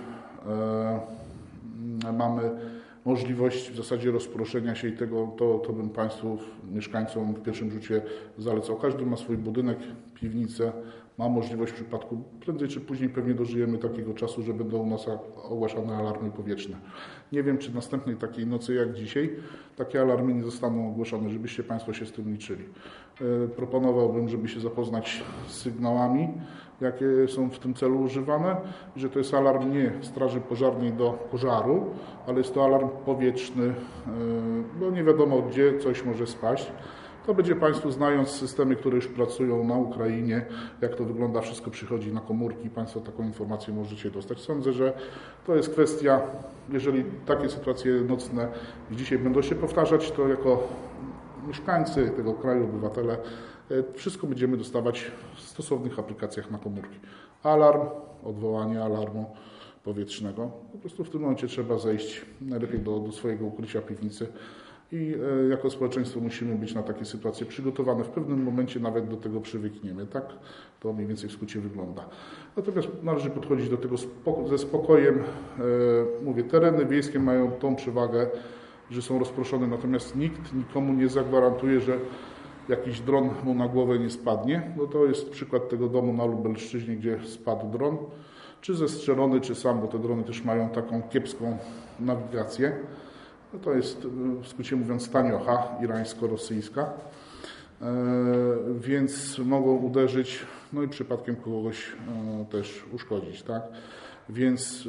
mamy możliwość w zasadzie rozproszenia się i tego to, to bym Państwu, mieszkańcom w pierwszym rzucie zalecał. Każdy ma swój budynek, piwnicę, ma możliwość w przypadku, prędzej czy później pewnie dożyjemy takiego czasu, że będą u nas ogłaszane alarmy powietrzne. Nie wiem, czy następnej takiej nocy jak dzisiaj takie alarmy nie zostaną ogłoszone, żebyście Państwo się z tym liczyli. Proponowałbym, żeby się zapoznać z sygnałami, jakie są w tym celu używane, że to jest alarm nie Straży Pożarnej do pożaru, ale jest to alarm powietrzny, bo nie wiadomo gdzie coś może spaść. To będzie Państwu, znając systemy, które już pracują na Ukrainie, jak to wygląda, wszystko przychodzi na komórki, Państwo taką informację możecie dostać. Sądzę, że to jest kwestia, jeżeli takie sytuacje nocne dzisiaj będą się powtarzać, to jako mieszkańcy tego kraju, obywatele, wszystko będziemy dostawać w stosownych aplikacjach na komórki. Alarm, odwołanie alarmu powietrznego. Po prostu w tym momencie trzeba zejść najlepiej do, do swojego ukrycia, piwnicy i e, jako społeczeństwo musimy być na takie sytuacje przygotowane. W pewnym momencie nawet do tego przywykniemy. Tak to mniej więcej w skrócie wygląda. Natomiast należy podchodzić do tego spoko ze spokojem. E, mówię, tereny wiejskie mają tą przewagę, że są rozproszone, natomiast nikt nikomu nie zagwarantuje, że jakiś dron mu na głowę nie spadnie. No to jest przykład tego domu na Lubelszczyźnie, gdzie spadł dron, czy zestrzelony, czy sam, bo te drony też mają taką kiepską nawigację. No to jest, w skrócie mówiąc, taniocha irańsko-rosyjska, e, więc mogą uderzyć, no i przypadkiem kogoś e, też uszkodzić, tak? Więc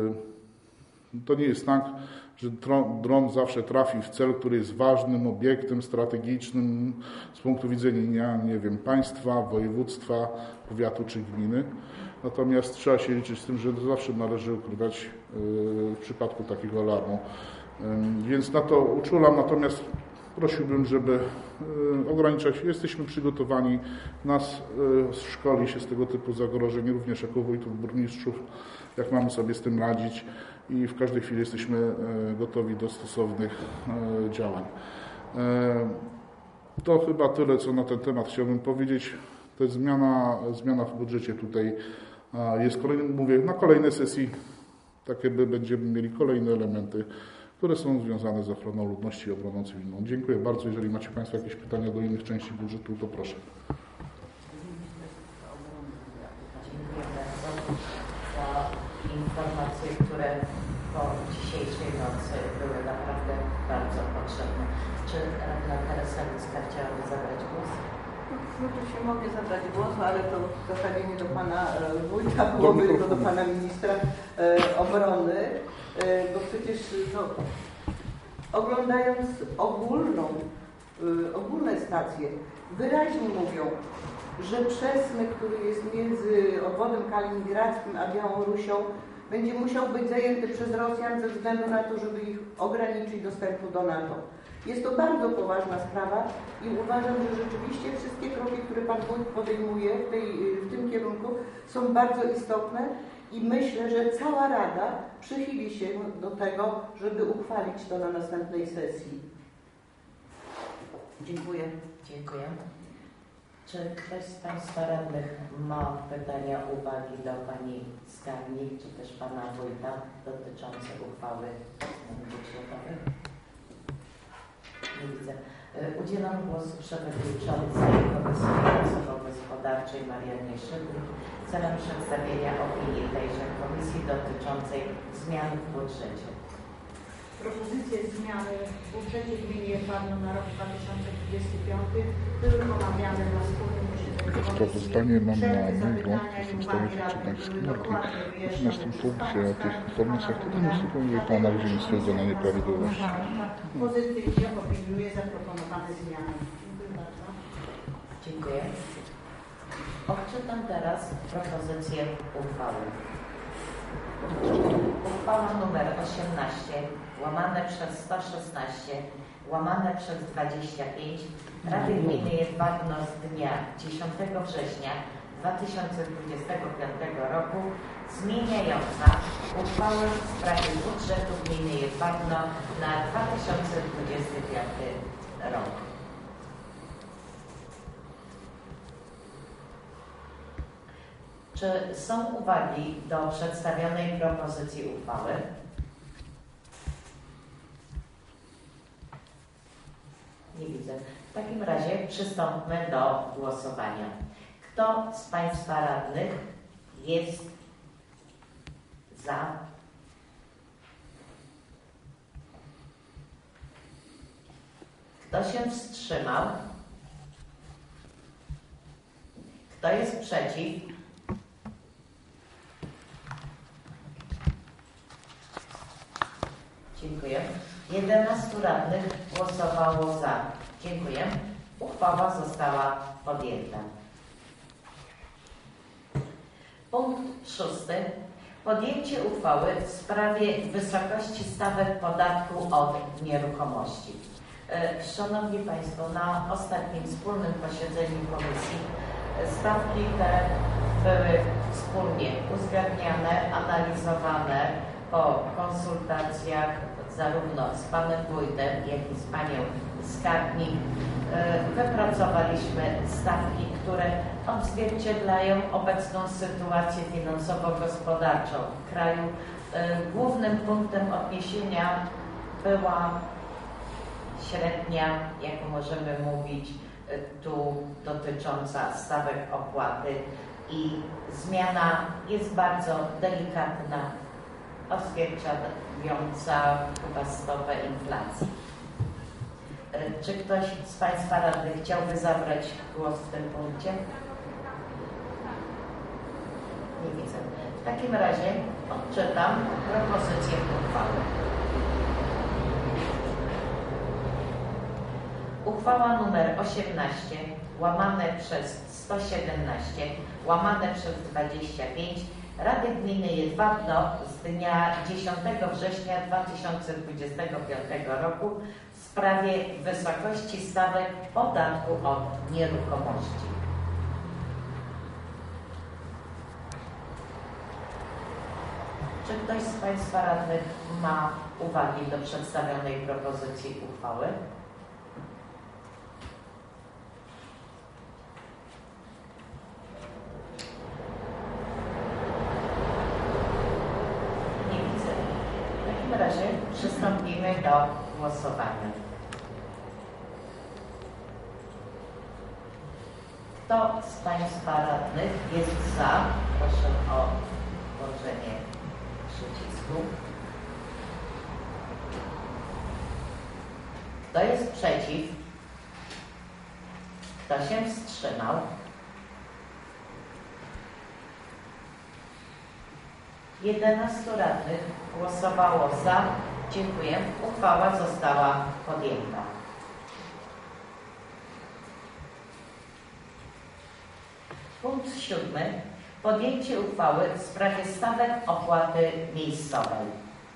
e, to nie jest tak, że dron, dron zawsze trafi w cel, który jest ważnym obiektem strategicznym z punktu widzenia, nie wiem, państwa, województwa, powiatu czy gminy. Natomiast trzeba się liczyć z tym, że zawsze należy ukrywać e, w przypadku takiego alarmu. Więc na to uczulam, natomiast prosiłbym, żeby ograniczać. Jesteśmy przygotowani, nas szkoli się z tego typu zagrożeń, również jako wójtów, burmistrzów, jak mamy sobie z tym radzić i w każdej chwili jesteśmy gotowi do stosownych działań. To chyba tyle, co na ten temat chciałbym powiedzieć. To jest zmiana, zmiana w budżecie tutaj jest kolejny, mówię, na kolejnej sesji takie by będziemy mieli kolejne elementy, które są związane z ochroną ludności i obroną cywilną. Dziękuję bardzo. Jeżeli macie Państwo jakieś pytania do innych części budżetu, to proszę. Dziękuję bardzo za informacje, które po dzisiejszej nocy były naprawdę bardzo potrzebne. Czy radna Teresa Licka chciałaby zabrać głos? Oczywiście mogę zabrać głos, ale to w zasadzie nie do Pana Wójta, byłoby tylko do Pana Ministra e, Obrony, e, bo przecież no, oglądając ogólną, e, ogólne stacje, wyraźnie mówią, że przesmyk, który jest między obwodem kaliningradzkim a Białorusią, będzie musiał być zajęty przez Rosjan ze względu na to, żeby ich ograniczyć dostępu do NATO. Jest to bardzo poważna sprawa i uważam, że rzeczywiście wszystkie kroki, które Pan Wójt podejmuje w, tej, w tym kierunku, są bardzo istotne i myślę, że cała Rada przychyli się do tego, żeby uchwalić to na następnej sesji. Dziękuję. Dziękuję. Czy ktoś z Państwa radnych ma pytania, uwagi do Pani Skarbnik, czy też Pana Wójta dotyczące uchwały budżetowej? Nie widzę. Udzielam głosu przewodniczącej Komisji Finansowo-Gospodarczej Mariannie Szydlik celem przedstawienia opinii tejże komisji dotyczącej zmian w budżecie. Propozycje zmiany w budżecie gminy padną na rok dwa tysiące dwudziesty piąty były omawiane na wspólnym posiedzeniu Sprawozdanie mam na mailu, zostało przeczytać z komórki. Natomiast w tym punkcie o tych informacjach to nie sygnuje, po analizie nie stwierdzono nieprawidłowości. Pozytywnie opiniuję zaproponowane zmiany. Dziękuję bardzo. Dziękuję. Odczytam teraz propozycję uchwały. Uchwała nr osiemnaście łamane przez sto szesnaście łamane przez dwadzieścia pięć Rady Gminy Jedwabno z dnia dziesiątego września dwa tysiące dwudziestego piątego roku zmieniająca uchwałę w sprawie budżetu Gminy Jedwabno na dwa tysiące dwudziesty piąty rok. Czy są uwagi do przedstawionej propozycji uchwały? Nie widzę. W takim razie przystąpmy do głosowania. Kto z Państwa radnych jest za? Kto się wstrzymał? Kto jest przeciw? Dziękuję. jedenastu radnych głosowało za. Dziękuję. Uchwała została podjęta. Punkt szósty. Podjęcie uchwały w sprawie wysokości stawek podatku od nieruchomości. Szanowni Państwo, na ostatnim wspólnym posiedzeniu komisji stawki te były wspólnie uzgadniane, analizowane po konsultacjach zarówno z Panem Wójtem, jak i z Panią Skarbnik. Wypracowaliśmy stawki, które odzwierciedlają obecną sytuację finansowo-gospodarczą w kraju. Głównym punktem odniesienia była średnia, jak możemy mówić, tu dotycząca stawek opłaty i zmiana jest bardzo delikatna, odzwierciedlająca chyba stopę inflacji. Czy ktoś z Państwa radnych chciałby zabrać głos w tym punkcie? Nie widzę. W takim razie odczytam propozycję uchwały. Uchwała nr osiemnaście łamane przez sto siedemnaście łamane przez dwadzieścia pięć Rady Gminy Jedwabno z dnia dziesiątego września dwa tysiące dwudziestego piątego roku w sprawie wysokości stawek podatku od nieruchomości. Czy ktoś z Państwa radnych ma uwagi do przedstawionej propozycji uchwały? W takim razie przystąpimy do głosowania. Kto z Państwa radnych jest za? Proszę o włączenie przycisku. Kto jest przeciw? Kto się wstrzymał? jedenastu radnych głosowało za. Dziękuję. Uchwała została podjęta. Punkt siódmy. Podjęcie uchwały w sprawie stawek opłaty miejscowej.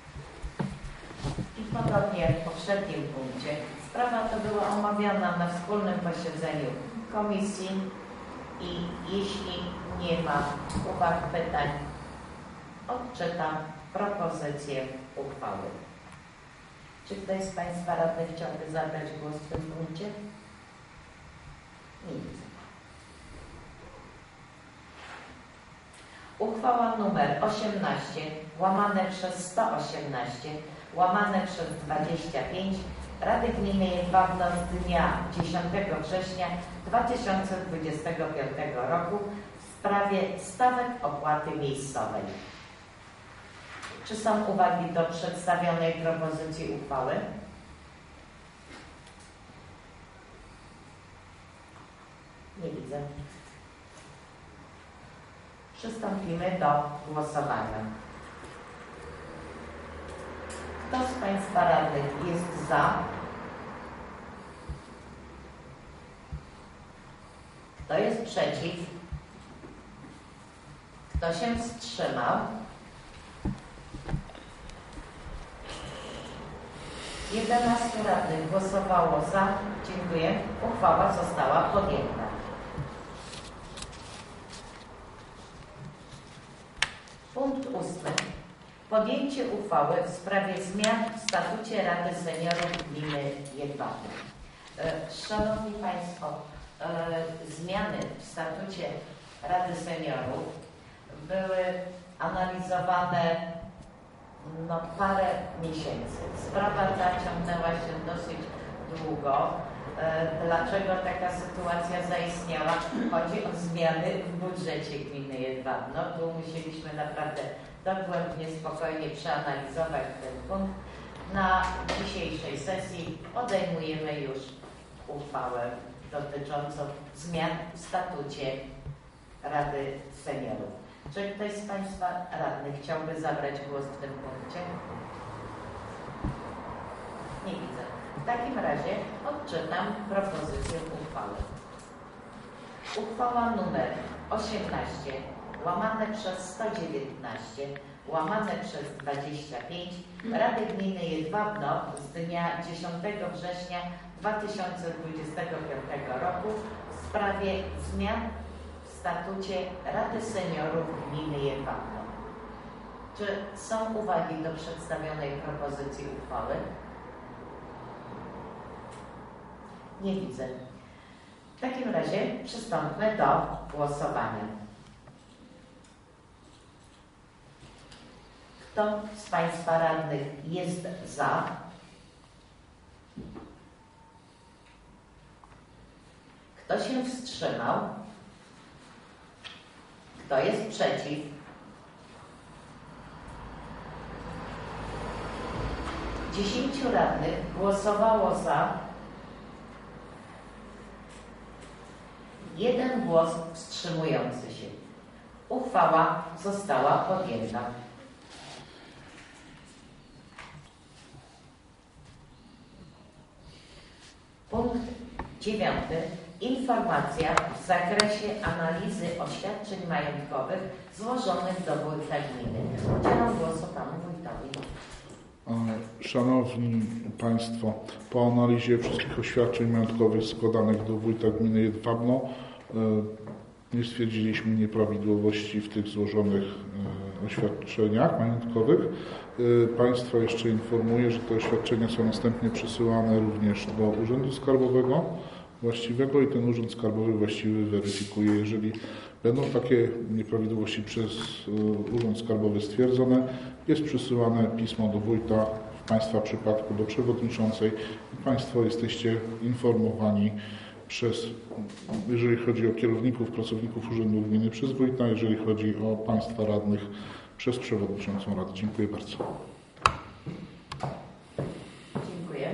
I podobnie jak w poprzednim punkcie, sprawa ta była omawiana na wspólnym posiedzeniu komisji i jeśli nie ma uwag, pytań, odczytam propozycję uchwały. Czy ktoś z Państwa radnych chciałby zabrać głos w tym punkcie? Nie widzę. Uchwała nr osiemnaście łamane przez sto osiemnaście łamane przez dwadzieścia pięć Rady Gminy Jedwabno z dnia dziesiątego września dwa tysiące dwudziestego piątego roku w sprawie stawek opłaty miejscowej. Czy są uwagi do przedstawionej propozycji uchwały? Nie widzę. Przystąpimy do głosowania. Kto z Państwa radnych jest za? Kto jest przeciw? Kto się wstrzymał? jedenastu radnych głosowało za. Dziękuję. Uchwała została podjęta. Punkt ósmy. Podjęcie uchwały w sprawie zmian w statucie Rady Seniorów Gminy Jedwabne. Szanowni Państwo, zmiany w statucie Rady Seniorów były analizowane no, parę miesięcy. Sprawa ta ciągnęła się dosyć długo. Dlaczego taka sytuacja zaistniała? Chodzi o zmiany w budżecie gminy Jedwabno. Tu musieliśmy naprawdę dogłębnie, spokojnie przeanalizować ten punkt. Na dzisiejszej sesji podejmujemy już uchwałę dotyczącą zmian w statucie Rady Seniorów. Czy ktoś z Państwa radnych chciałby zabrać głos w tym punkcie? Nie widzę. W takim razie odczytam propozycję uchwały. Uchwała numer osiemnaście łamane przez sto dziewiętnaście łamane przez dwadzieścia pięć Rady Gminy Jedwabno z dnia dziesiątego września dwa tysiące dwudziestego piątego roku w sprawie zmian w statucie Rady Seniorów Gminy Jedwabno. Czy są uwagi do przedstawionej propozycji uchwały? Nie widzę. W takim razie przystąpmy do głosowania. Kto z Państwa radnych jest za? Kto się wstrzymał? Kto jest przeciw? Dziesięciu radnych głosowało za. Jeden głos wstrzymujący się. Uchwała została podjęta. Punkt dziewiąty. Informacja w zakresie analizy oświadczeń majątkowych złożonych do wójta gminy. Udzielam głosu Panu Wójtowi. Szanowni Państwo, po analizie wszystkich oświadczeń majątkowych składanych do wójta gminy Jedwabno nie stwierdziliśmy nieprawidłowości w tych złożonych oświadczeniach majątkowych. Państwa jeszcze informuję, że te oświadczenia są następnie przesyłane również do Urzędu Skarbowego właściwego i ten Urząd Skarbowy właściwy weryfikuje. Jeżeli będą takie nieprawidłowości przez Urząd Skarbowy stwierdzone, jest przesyłane pismo do wójta, w Państwa przypadku do przewodniczącej i Państwo jesteście informowani przez, jeżeli chodzi o kierowników, pracowników Urzędu Gminy, przez wójta, jeżeli chodzi o Państwa radnych, przez przewodniczącą Rady. Dziękuję bardzo. Dziękuję.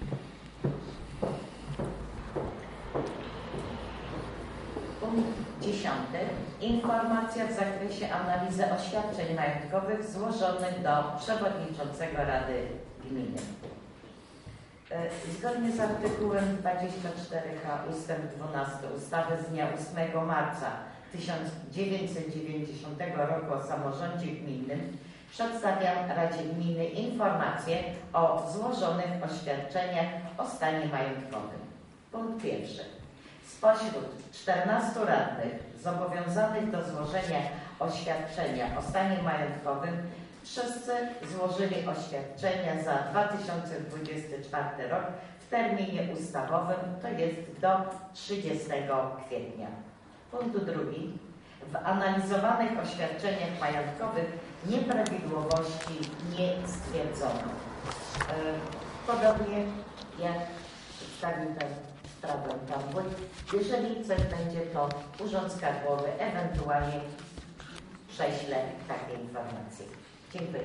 Punkt dziesiąty. Informacja w zakresie analizy oświadczeń majątkowych złożonych do przewodniczącego Rady Gminy. Zgodnie z artykułem dwudziestym czwartym h ustęp dwunasty ustawy z dnia ósmego marca tysiąc dziewięćset dziewięćdziesiątego roku o samorządzie gminnym przedstawiam Radzie Gminy informację o złożonych oświadczeniach o stanie majątkowym. Punkt pierwszy. Spośród czternastu radnych zobowiązanych do złożenia oświadczenia o stanie majątkowym wszyscy złożyli oświadczenia za dwa tysiące dwudziesty czwarty rok w terminie ustawowym, to jest do trzydziestego kwietnia. Punkt drugi. W analizowanych oświadczeniach majątkowych nieprawidłowości nie stwierdzono. Podobnie jak przedstawił tę sprawę Pan Wójt, jeżeli coś będzie, to Urząd Skarbowy ewentualnie prześle takie informacje. Dziękuję.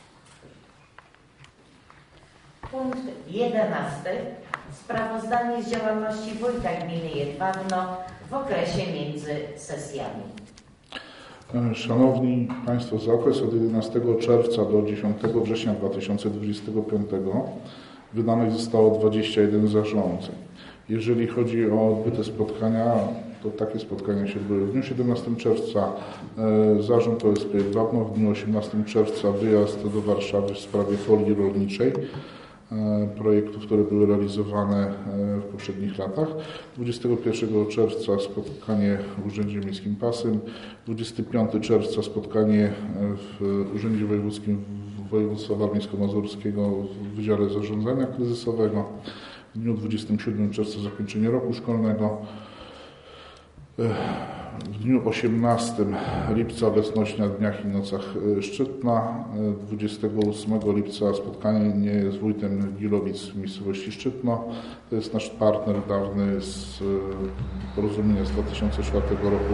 Punkt jedenasty. Sprawozdanie z działalności wójta gminy Jedwabno w okresie między sesjami. Szanowni Państwo, za okres od jedenastego czerwca do dziesiątego września dwa tysiące dwudziestego piątego wydanych zostało dwadzieścia jeden zarządzeń. Jeżeli chodzi o odbyte spotkania, to takie spotkania się odbyły. W dniu siedemnastego czerwca e, zarząd O S P Jedwabno, w dniu osiemnastego czerwca wyjazd do Warszawy w sprawie folii rolniczej, e, projektów, które były realizowane e, w poprzednich latach. dwudziestego pierwszego czerwca spotkanie w Urzędzie Miejskim Pasym, dwudziestego piątego czerwca spotkanie w Urzędzie Wojewódzkim Województwa Warmińsko-Mazurskiego w Wydziale Zarządzania Kryzysowego. W dniu dwudziestego siódmego czerwca zakończenie roku szkolnego. W dniu osiemnastego lipca obecność na dniach i nocach Szczytna. dwudziestego ósmego lipca spotkanie z wójtem Gilowic w miejscowości Szczytno. To jest nasz partner dawny z porozumienia z dwa tysiące czwartego roku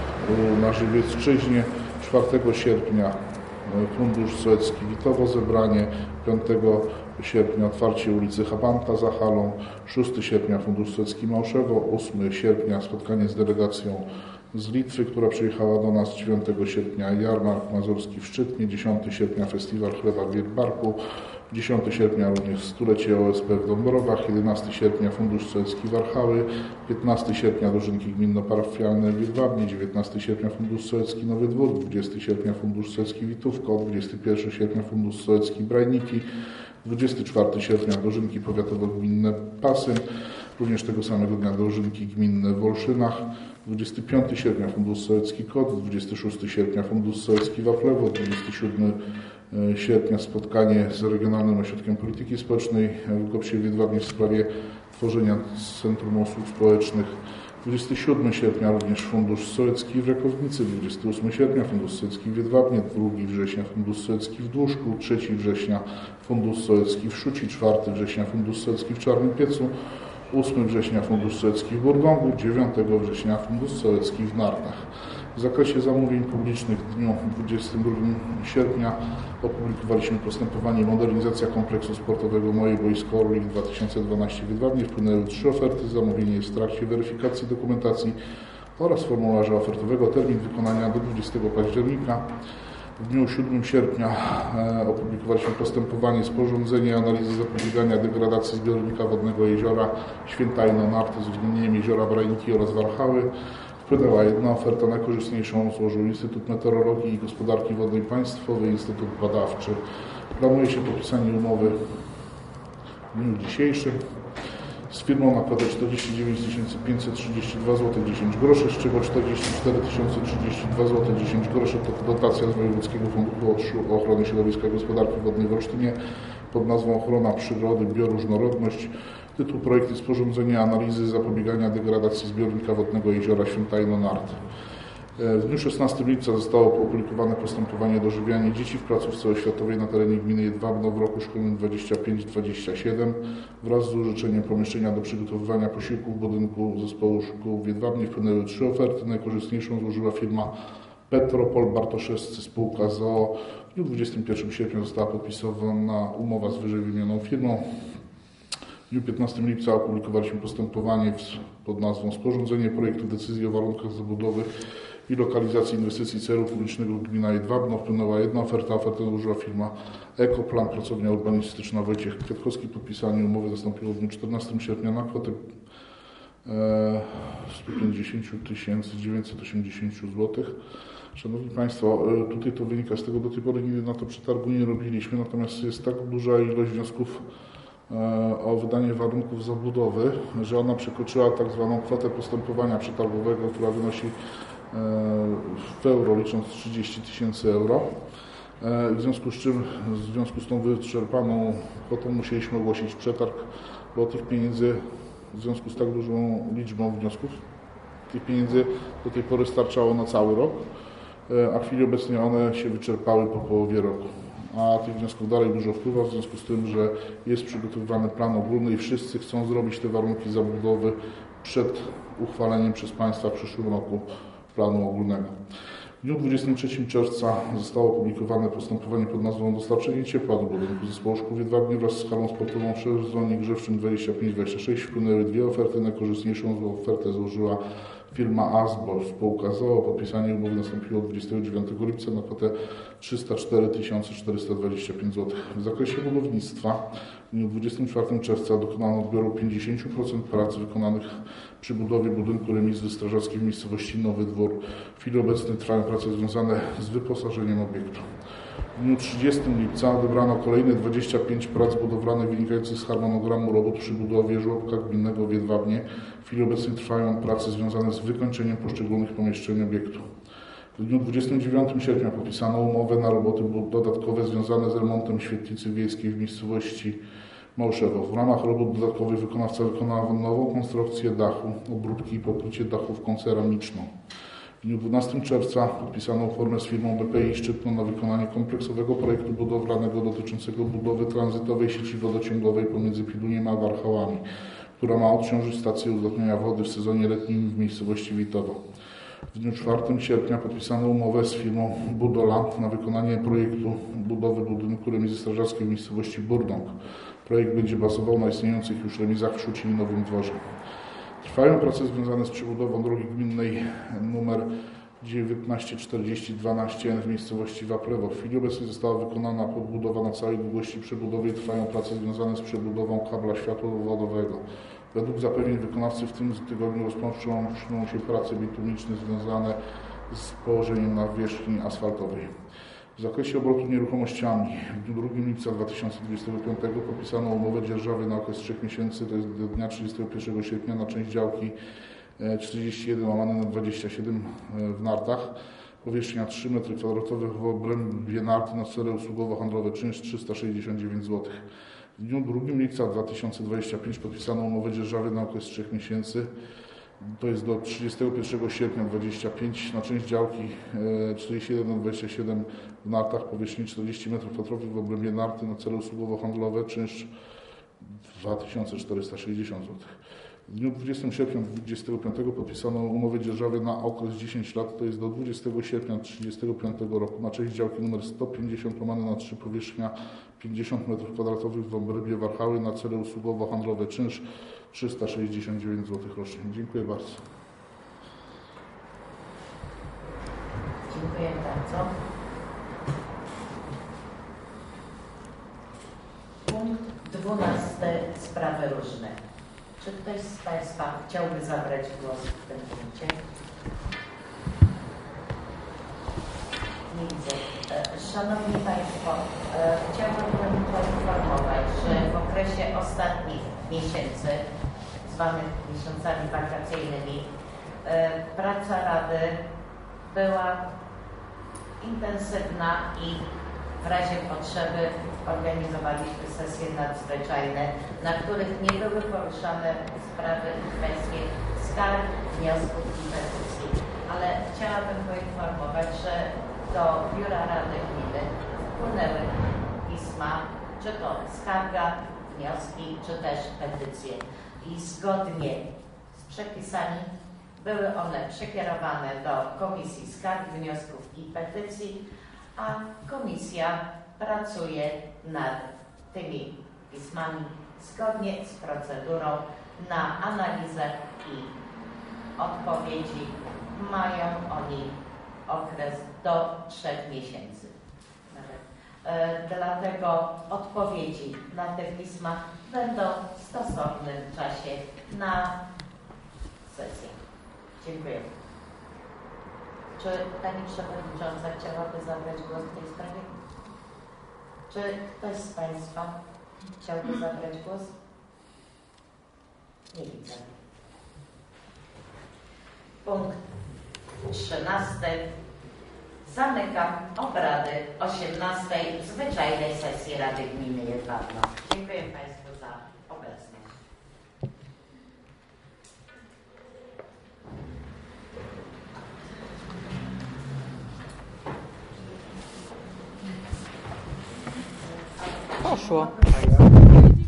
na Żywiecczyźnie. czwartego sierpnia Fundusz Sołecki Witowo zebranie, piątego sierpnia otwarcie ulicy Habanka za halą, szóstego sierpnia Fundusz Sołecki Małszewo, ósmego sierpnia spotkanie z delegacją z Litwy, która przyjechała do nas, dziewiątego sierpnia jarmark mazurski w Szczytnie, dziesiątego sierpnia festiwal chleba w Wielbarku, dziesiątego sierpnia również stulecie O S P w Dąbrowach, jedenastego sierpnia Fundusz Sołecki Warchały, piętnastego sierpnia dożynki gminno-parafialne w Jedwabnie, dziewiętnastego sierpnia Fundusz Sołecki Nowy Dwór, dwudziestego sierpnia Fundusz Sołecki Witówko, dwudziestego pierwszego sierpnia Fundusz Sołecki Brajniki, dwudziestego czwartego sierpnia dożynki powiatowo-gminne Pasym, również tego samego dnia dożynki gminne w Olszynach, dwudziestego piątego sierpnia Fundusz Sołecki Kot, dwudziestego szóstego sierpnia Fundusz Sołecki Waflewo, dwudziestego siódmego sierpnia spotkanie z Regionalnym Ośrodkiem Polityki Społecznej w Kopsie w Jedwabnie w sprawie tworzenia Centrum Usług Społecznych. dwudziestego siódmego sierpnia również Fundusz Sołecki w Rakownicy, dwudziestego ósmego sierpnia Fundusz Sołecki w Jedwabnie, drugiego września Fundusz Sołecki w Dłużku, trzeciego września Fundusz Sołecki w Szuci, czwartego września Fundusz Sołecki w Czarnym Piecu, ósmego września Fundusz Sołecki w Burdągu, dziewiątego września Fundusz Sołecki w Nartach. W zakresie zamówień publicznych w dniu dwudziestego drugiego sierpnia opublikowaliśmy postępowanie modernizacja kompleksu sportowego Moje Boisko Orlik dwa tysiące dwanaście w Jedwabnie. Wpłynęły trzy oferty, zamówienie jest w trakcie weryfikacji dokumentacji oraz formularza ofertowego. Termin wykonania do dwudziestego października. W dniu siódmego sierpnia e, opublikowaliśmy postępowanie sporządzenie analizy zapobiegania degradacji zbiornika wodnego jeziora Świętajno-Narty z uwzględnieniem jeziora Brajniki oraz Warchały. Wpłynęła jedna oferta, najkorzystniejszą złożył Instytut Meteorologii i Gospodarki Wodnej Państwowy, Instytut Badawczy. Planuje się podpisanie umowy w dniu dzisiejszym z firmą na kwotę czterdzieści dziewięć tysięcy pięćset trzydzieści dwa złote dziesięć groszy, z czego czterdzieści cztery tysiące trzydzieści dwa złote dziesięć groszy to dotacja z Wojewódzkiego Funduszu Ochrony Środowiska i Gospodarki Wodnej w Olsztynie pod nazwą Ochrona Przyrody, Bioróżnorodność. Tytuł projektu sporządzenie analizy zapobiegania degradacji zbiornika wodnego jeziora Świętajno-Narty. W dniu szesnastego lipca zostało opublikowane postępowanie dożywianie dzieci w placówce oświatowej na terenie gminy Jedwabno w roku szkolnym dwudziestym piątym dwudziestym siódmym wraz z użyczeniem pomieszczenia do przygotowywania posiłku w budynku zespołu szkół w Jedwabnie. Wpłynęły trzy oferty. Najkorzystniejszą złożyła firma Petropol Bartoszewscy spółka z o o. W dniu dwudziestego pierwszego sierpnia została podpisowana umowa z wyżej wymienioną firmą. W dniu piętnastego lipca opublikowaliśmy postępowanie pod nazwą Sporządzenie projektu decyzji o warunkach zabudowy i lokalizacji inwestycji celu publicznego gmina Jedwabno. Wpłynęła jedna oferta. Ofertę złożyła firma Ekoplan, pracownia urbanistyczna Wojciech Kwiatkowski. Podpisanie umowy zastąpiło w dniu czternastego sierpnia na kwotę sto pięćdziesiąt tysięcy dziewięćset osiemdziesiąt złotych. Szanowni Państwo, tutaj to wynika z tego, do tej pory nigdy na to przetargu nie robiliśmy, natomiast jest tak duża ilość wniosków o wydanie warunków zabudowy, że ona przekroczyła tak zwaną kwotę postępowania przetargowego, która wynosi w euro, licząc trzydzieści tysięcy euro. W związku z czym, w związku z tą wyczerpaną kwotą musieliśmy ogłosić przetarg, bo tych pieniędzy, w związku z tak dużą liczbą wniosków, tych pieniędzy do tej pory starczało na cały rok, a w chwili obecnej one się wyczerpały po połowie roku. A tych wniosków dalej dużo wpływa, w związku z tym, że jest przygotowywany plan ogólny i wszyscy chcą zrobić te warunki zabudowy przed uchwaleniem przez Państwa w przyszłym roku planu ogólnego. W dniu dwudziestego trzeciego czerwca zostało opublikowane postępowanie pod nazwą Dostarczenie ciepła do budynku zespołu szkół w Jedwabnie wraz z halą sportową w sezonie grzewczym dwudziestym piątym dwudziestym szóstym. Wpłynęły dwie oferty. Najkorzystniejszą ofertę złożyła firma Asbol, spółka z o o. Podpisanie umowy nastąpiło dwudziestego dziewiątego lipca na kwotę trzysta cztery tysiące czterysta dwadzieścia pięć złotych. W zakresie budownictwa w dniu dwudziestego czwartego czerwca dokonano odbioru pięćdziesiąt procent prac wykonanych przy budowie budynku remizy strażackiej w miejscowości Nowy Dwór. W chwili obecnej trwają prace związane z wyposażeniem obiektu. W dniu trzydziestego lipca odebrano kolejne dwadzieścia pięć prac budowlanych wynikających z harmonogramu robót przy budowie żłobka gminnego w Jedwabnie. W chwili obecnej trwają prace związane z wykończeniem poszczególnych pomieszczeń obiektu. W dniu dwudziestego dziewiątego sierpnia podpisano umowę na roboty dodatkowe związane z remontem świetlicy wiejskiej w miejscowości Małszewo. W ramach robót dodatkowych wykonawca wykonał nową konstrukcję dachu, obróbki i pokrycie dachówką ceramiczną. W dniu dwunastego czerwca podpisano formę z firmą B P I Szczytno na wykonanie kompleksowego projektu budowlanego dotyczącego budowy tranzytowej sieci wodociągowej pomiędzy Piluniem a Warchałami, która ma odciążyć stację uzdatniania wody w sezonie letnim w miejscowości Witowo. W dniu czwartego sierpnia podpisano umowę z firmą Budoland na wykonanie projektu budowy budynku remizy strażackiej w miejscowości Burdąg. Projekt będzie bazował na istniejących już remizach w Szuci i Nowym Dworze. Trwają prace związane z przebudową drogi gminnej nr dziewiętnaście czterdzieści dwanaście N w miejscowości Waplewo. W chwili obecnej została wykonana podbudowa na całej długości przebudowy i trwają prace związane z przebudową kabla światłowodowego. Według zapewnień wykonawcy w tym tygodniu rozpoczną się prace bitumiczne związane z położeniem nawierzchni asfaltowej. W zakresie obrotu nieruchomościami w dniu drugim lipca dwa tysiące dwudziestego piątego podpisano umowę dzierżawy na okres trzech miesięcy, to jest do dnia trzydziestego pierwszego sierpnia na część działki czterdzieści jeden łamane na dwadzieścia siedem w Nartach. Powierzchnia trzy metry kwadratowe w obrębie Narty na cele usługowo-handlowe, czynsz trzysta sześćdziesiąt dziewięć złotych. W dniu drugim lipca dwa tysiące dwudziestego piątego podpisano umowę dzierżawy na okres trzech miesięcy. To jest do trzydziestego pierwszego sierpnia dwa tysiące dwudziestego piątego na część działki czterdzieści jeden na dwadzieścia siedem w Nartach, powierzchni czterdzieści metrów kwadratowych w obrębie Narty na cele usługowo-handlowe, czynsz dwa tysiące czterysta sześćdziesiąt złotych. W dniu dwudziestego sierpnia dwa tysiące dwudziestego piątego podpisano umowę dzierżawy na okres dziesięć lat, to jest do dwudziestego sierpnia dwa tysiące trzydziestego piątego roku na część działki nr sto pięćdziesiąt łamane na trzy, powierzchnia pięćdziesiąt metrów kwadratowych w obrębie Warchały na cele usługowo-handlowe, czynsz trzysta sześćdziesiąt dziewięć złotych rocznie. Dziękuję bardzo. Dziękuję bardzo. Punkt dwunasty. Sprawy różne. Czy ktoś z Państwa chciałby zabrać głos w tym punkcie? Nie widzę. Szanowni Państwo, chciałabym poinformować, że w okresie ostatnich miesięcy, zwanych miesiącami wakacyjnymi, praca Rady była intensywna i w razie potrzeby organizowaliśmy sesje nadzwyczajne, na których nie były poruszane sprawy i kwestie skarg, wniosków i petycji. Ale chciałabym poinformować, że do Biura Rady Gminy wpłynęły pisma, czy to skarga, wnioski, czy też petycje. I zgodnie z przepisami były one przekierowane do Komisji Skarg, Wniosków i Petycji, a komisja pracuje nad tymi pismami zgodnie z procedurą na analizę i odpowiedzi. Mają oni okres do trzech miesięcy. E, dlatego odpowiedzi na te pisma będą w stosownym czasie na sesję. Dziękuję. Czy Pani Przewodnicząca chciałaby zabrać głos w tej sprawie? Czy ktoś z Państwa chciałby zabrać głos? Nie widzę. Punkt trzynasty. Zamykam obrady osiemnastej zwyczajnej sesji Rady Gminy Jedwabno. Dziękuję Państwu za obecność. Poszło.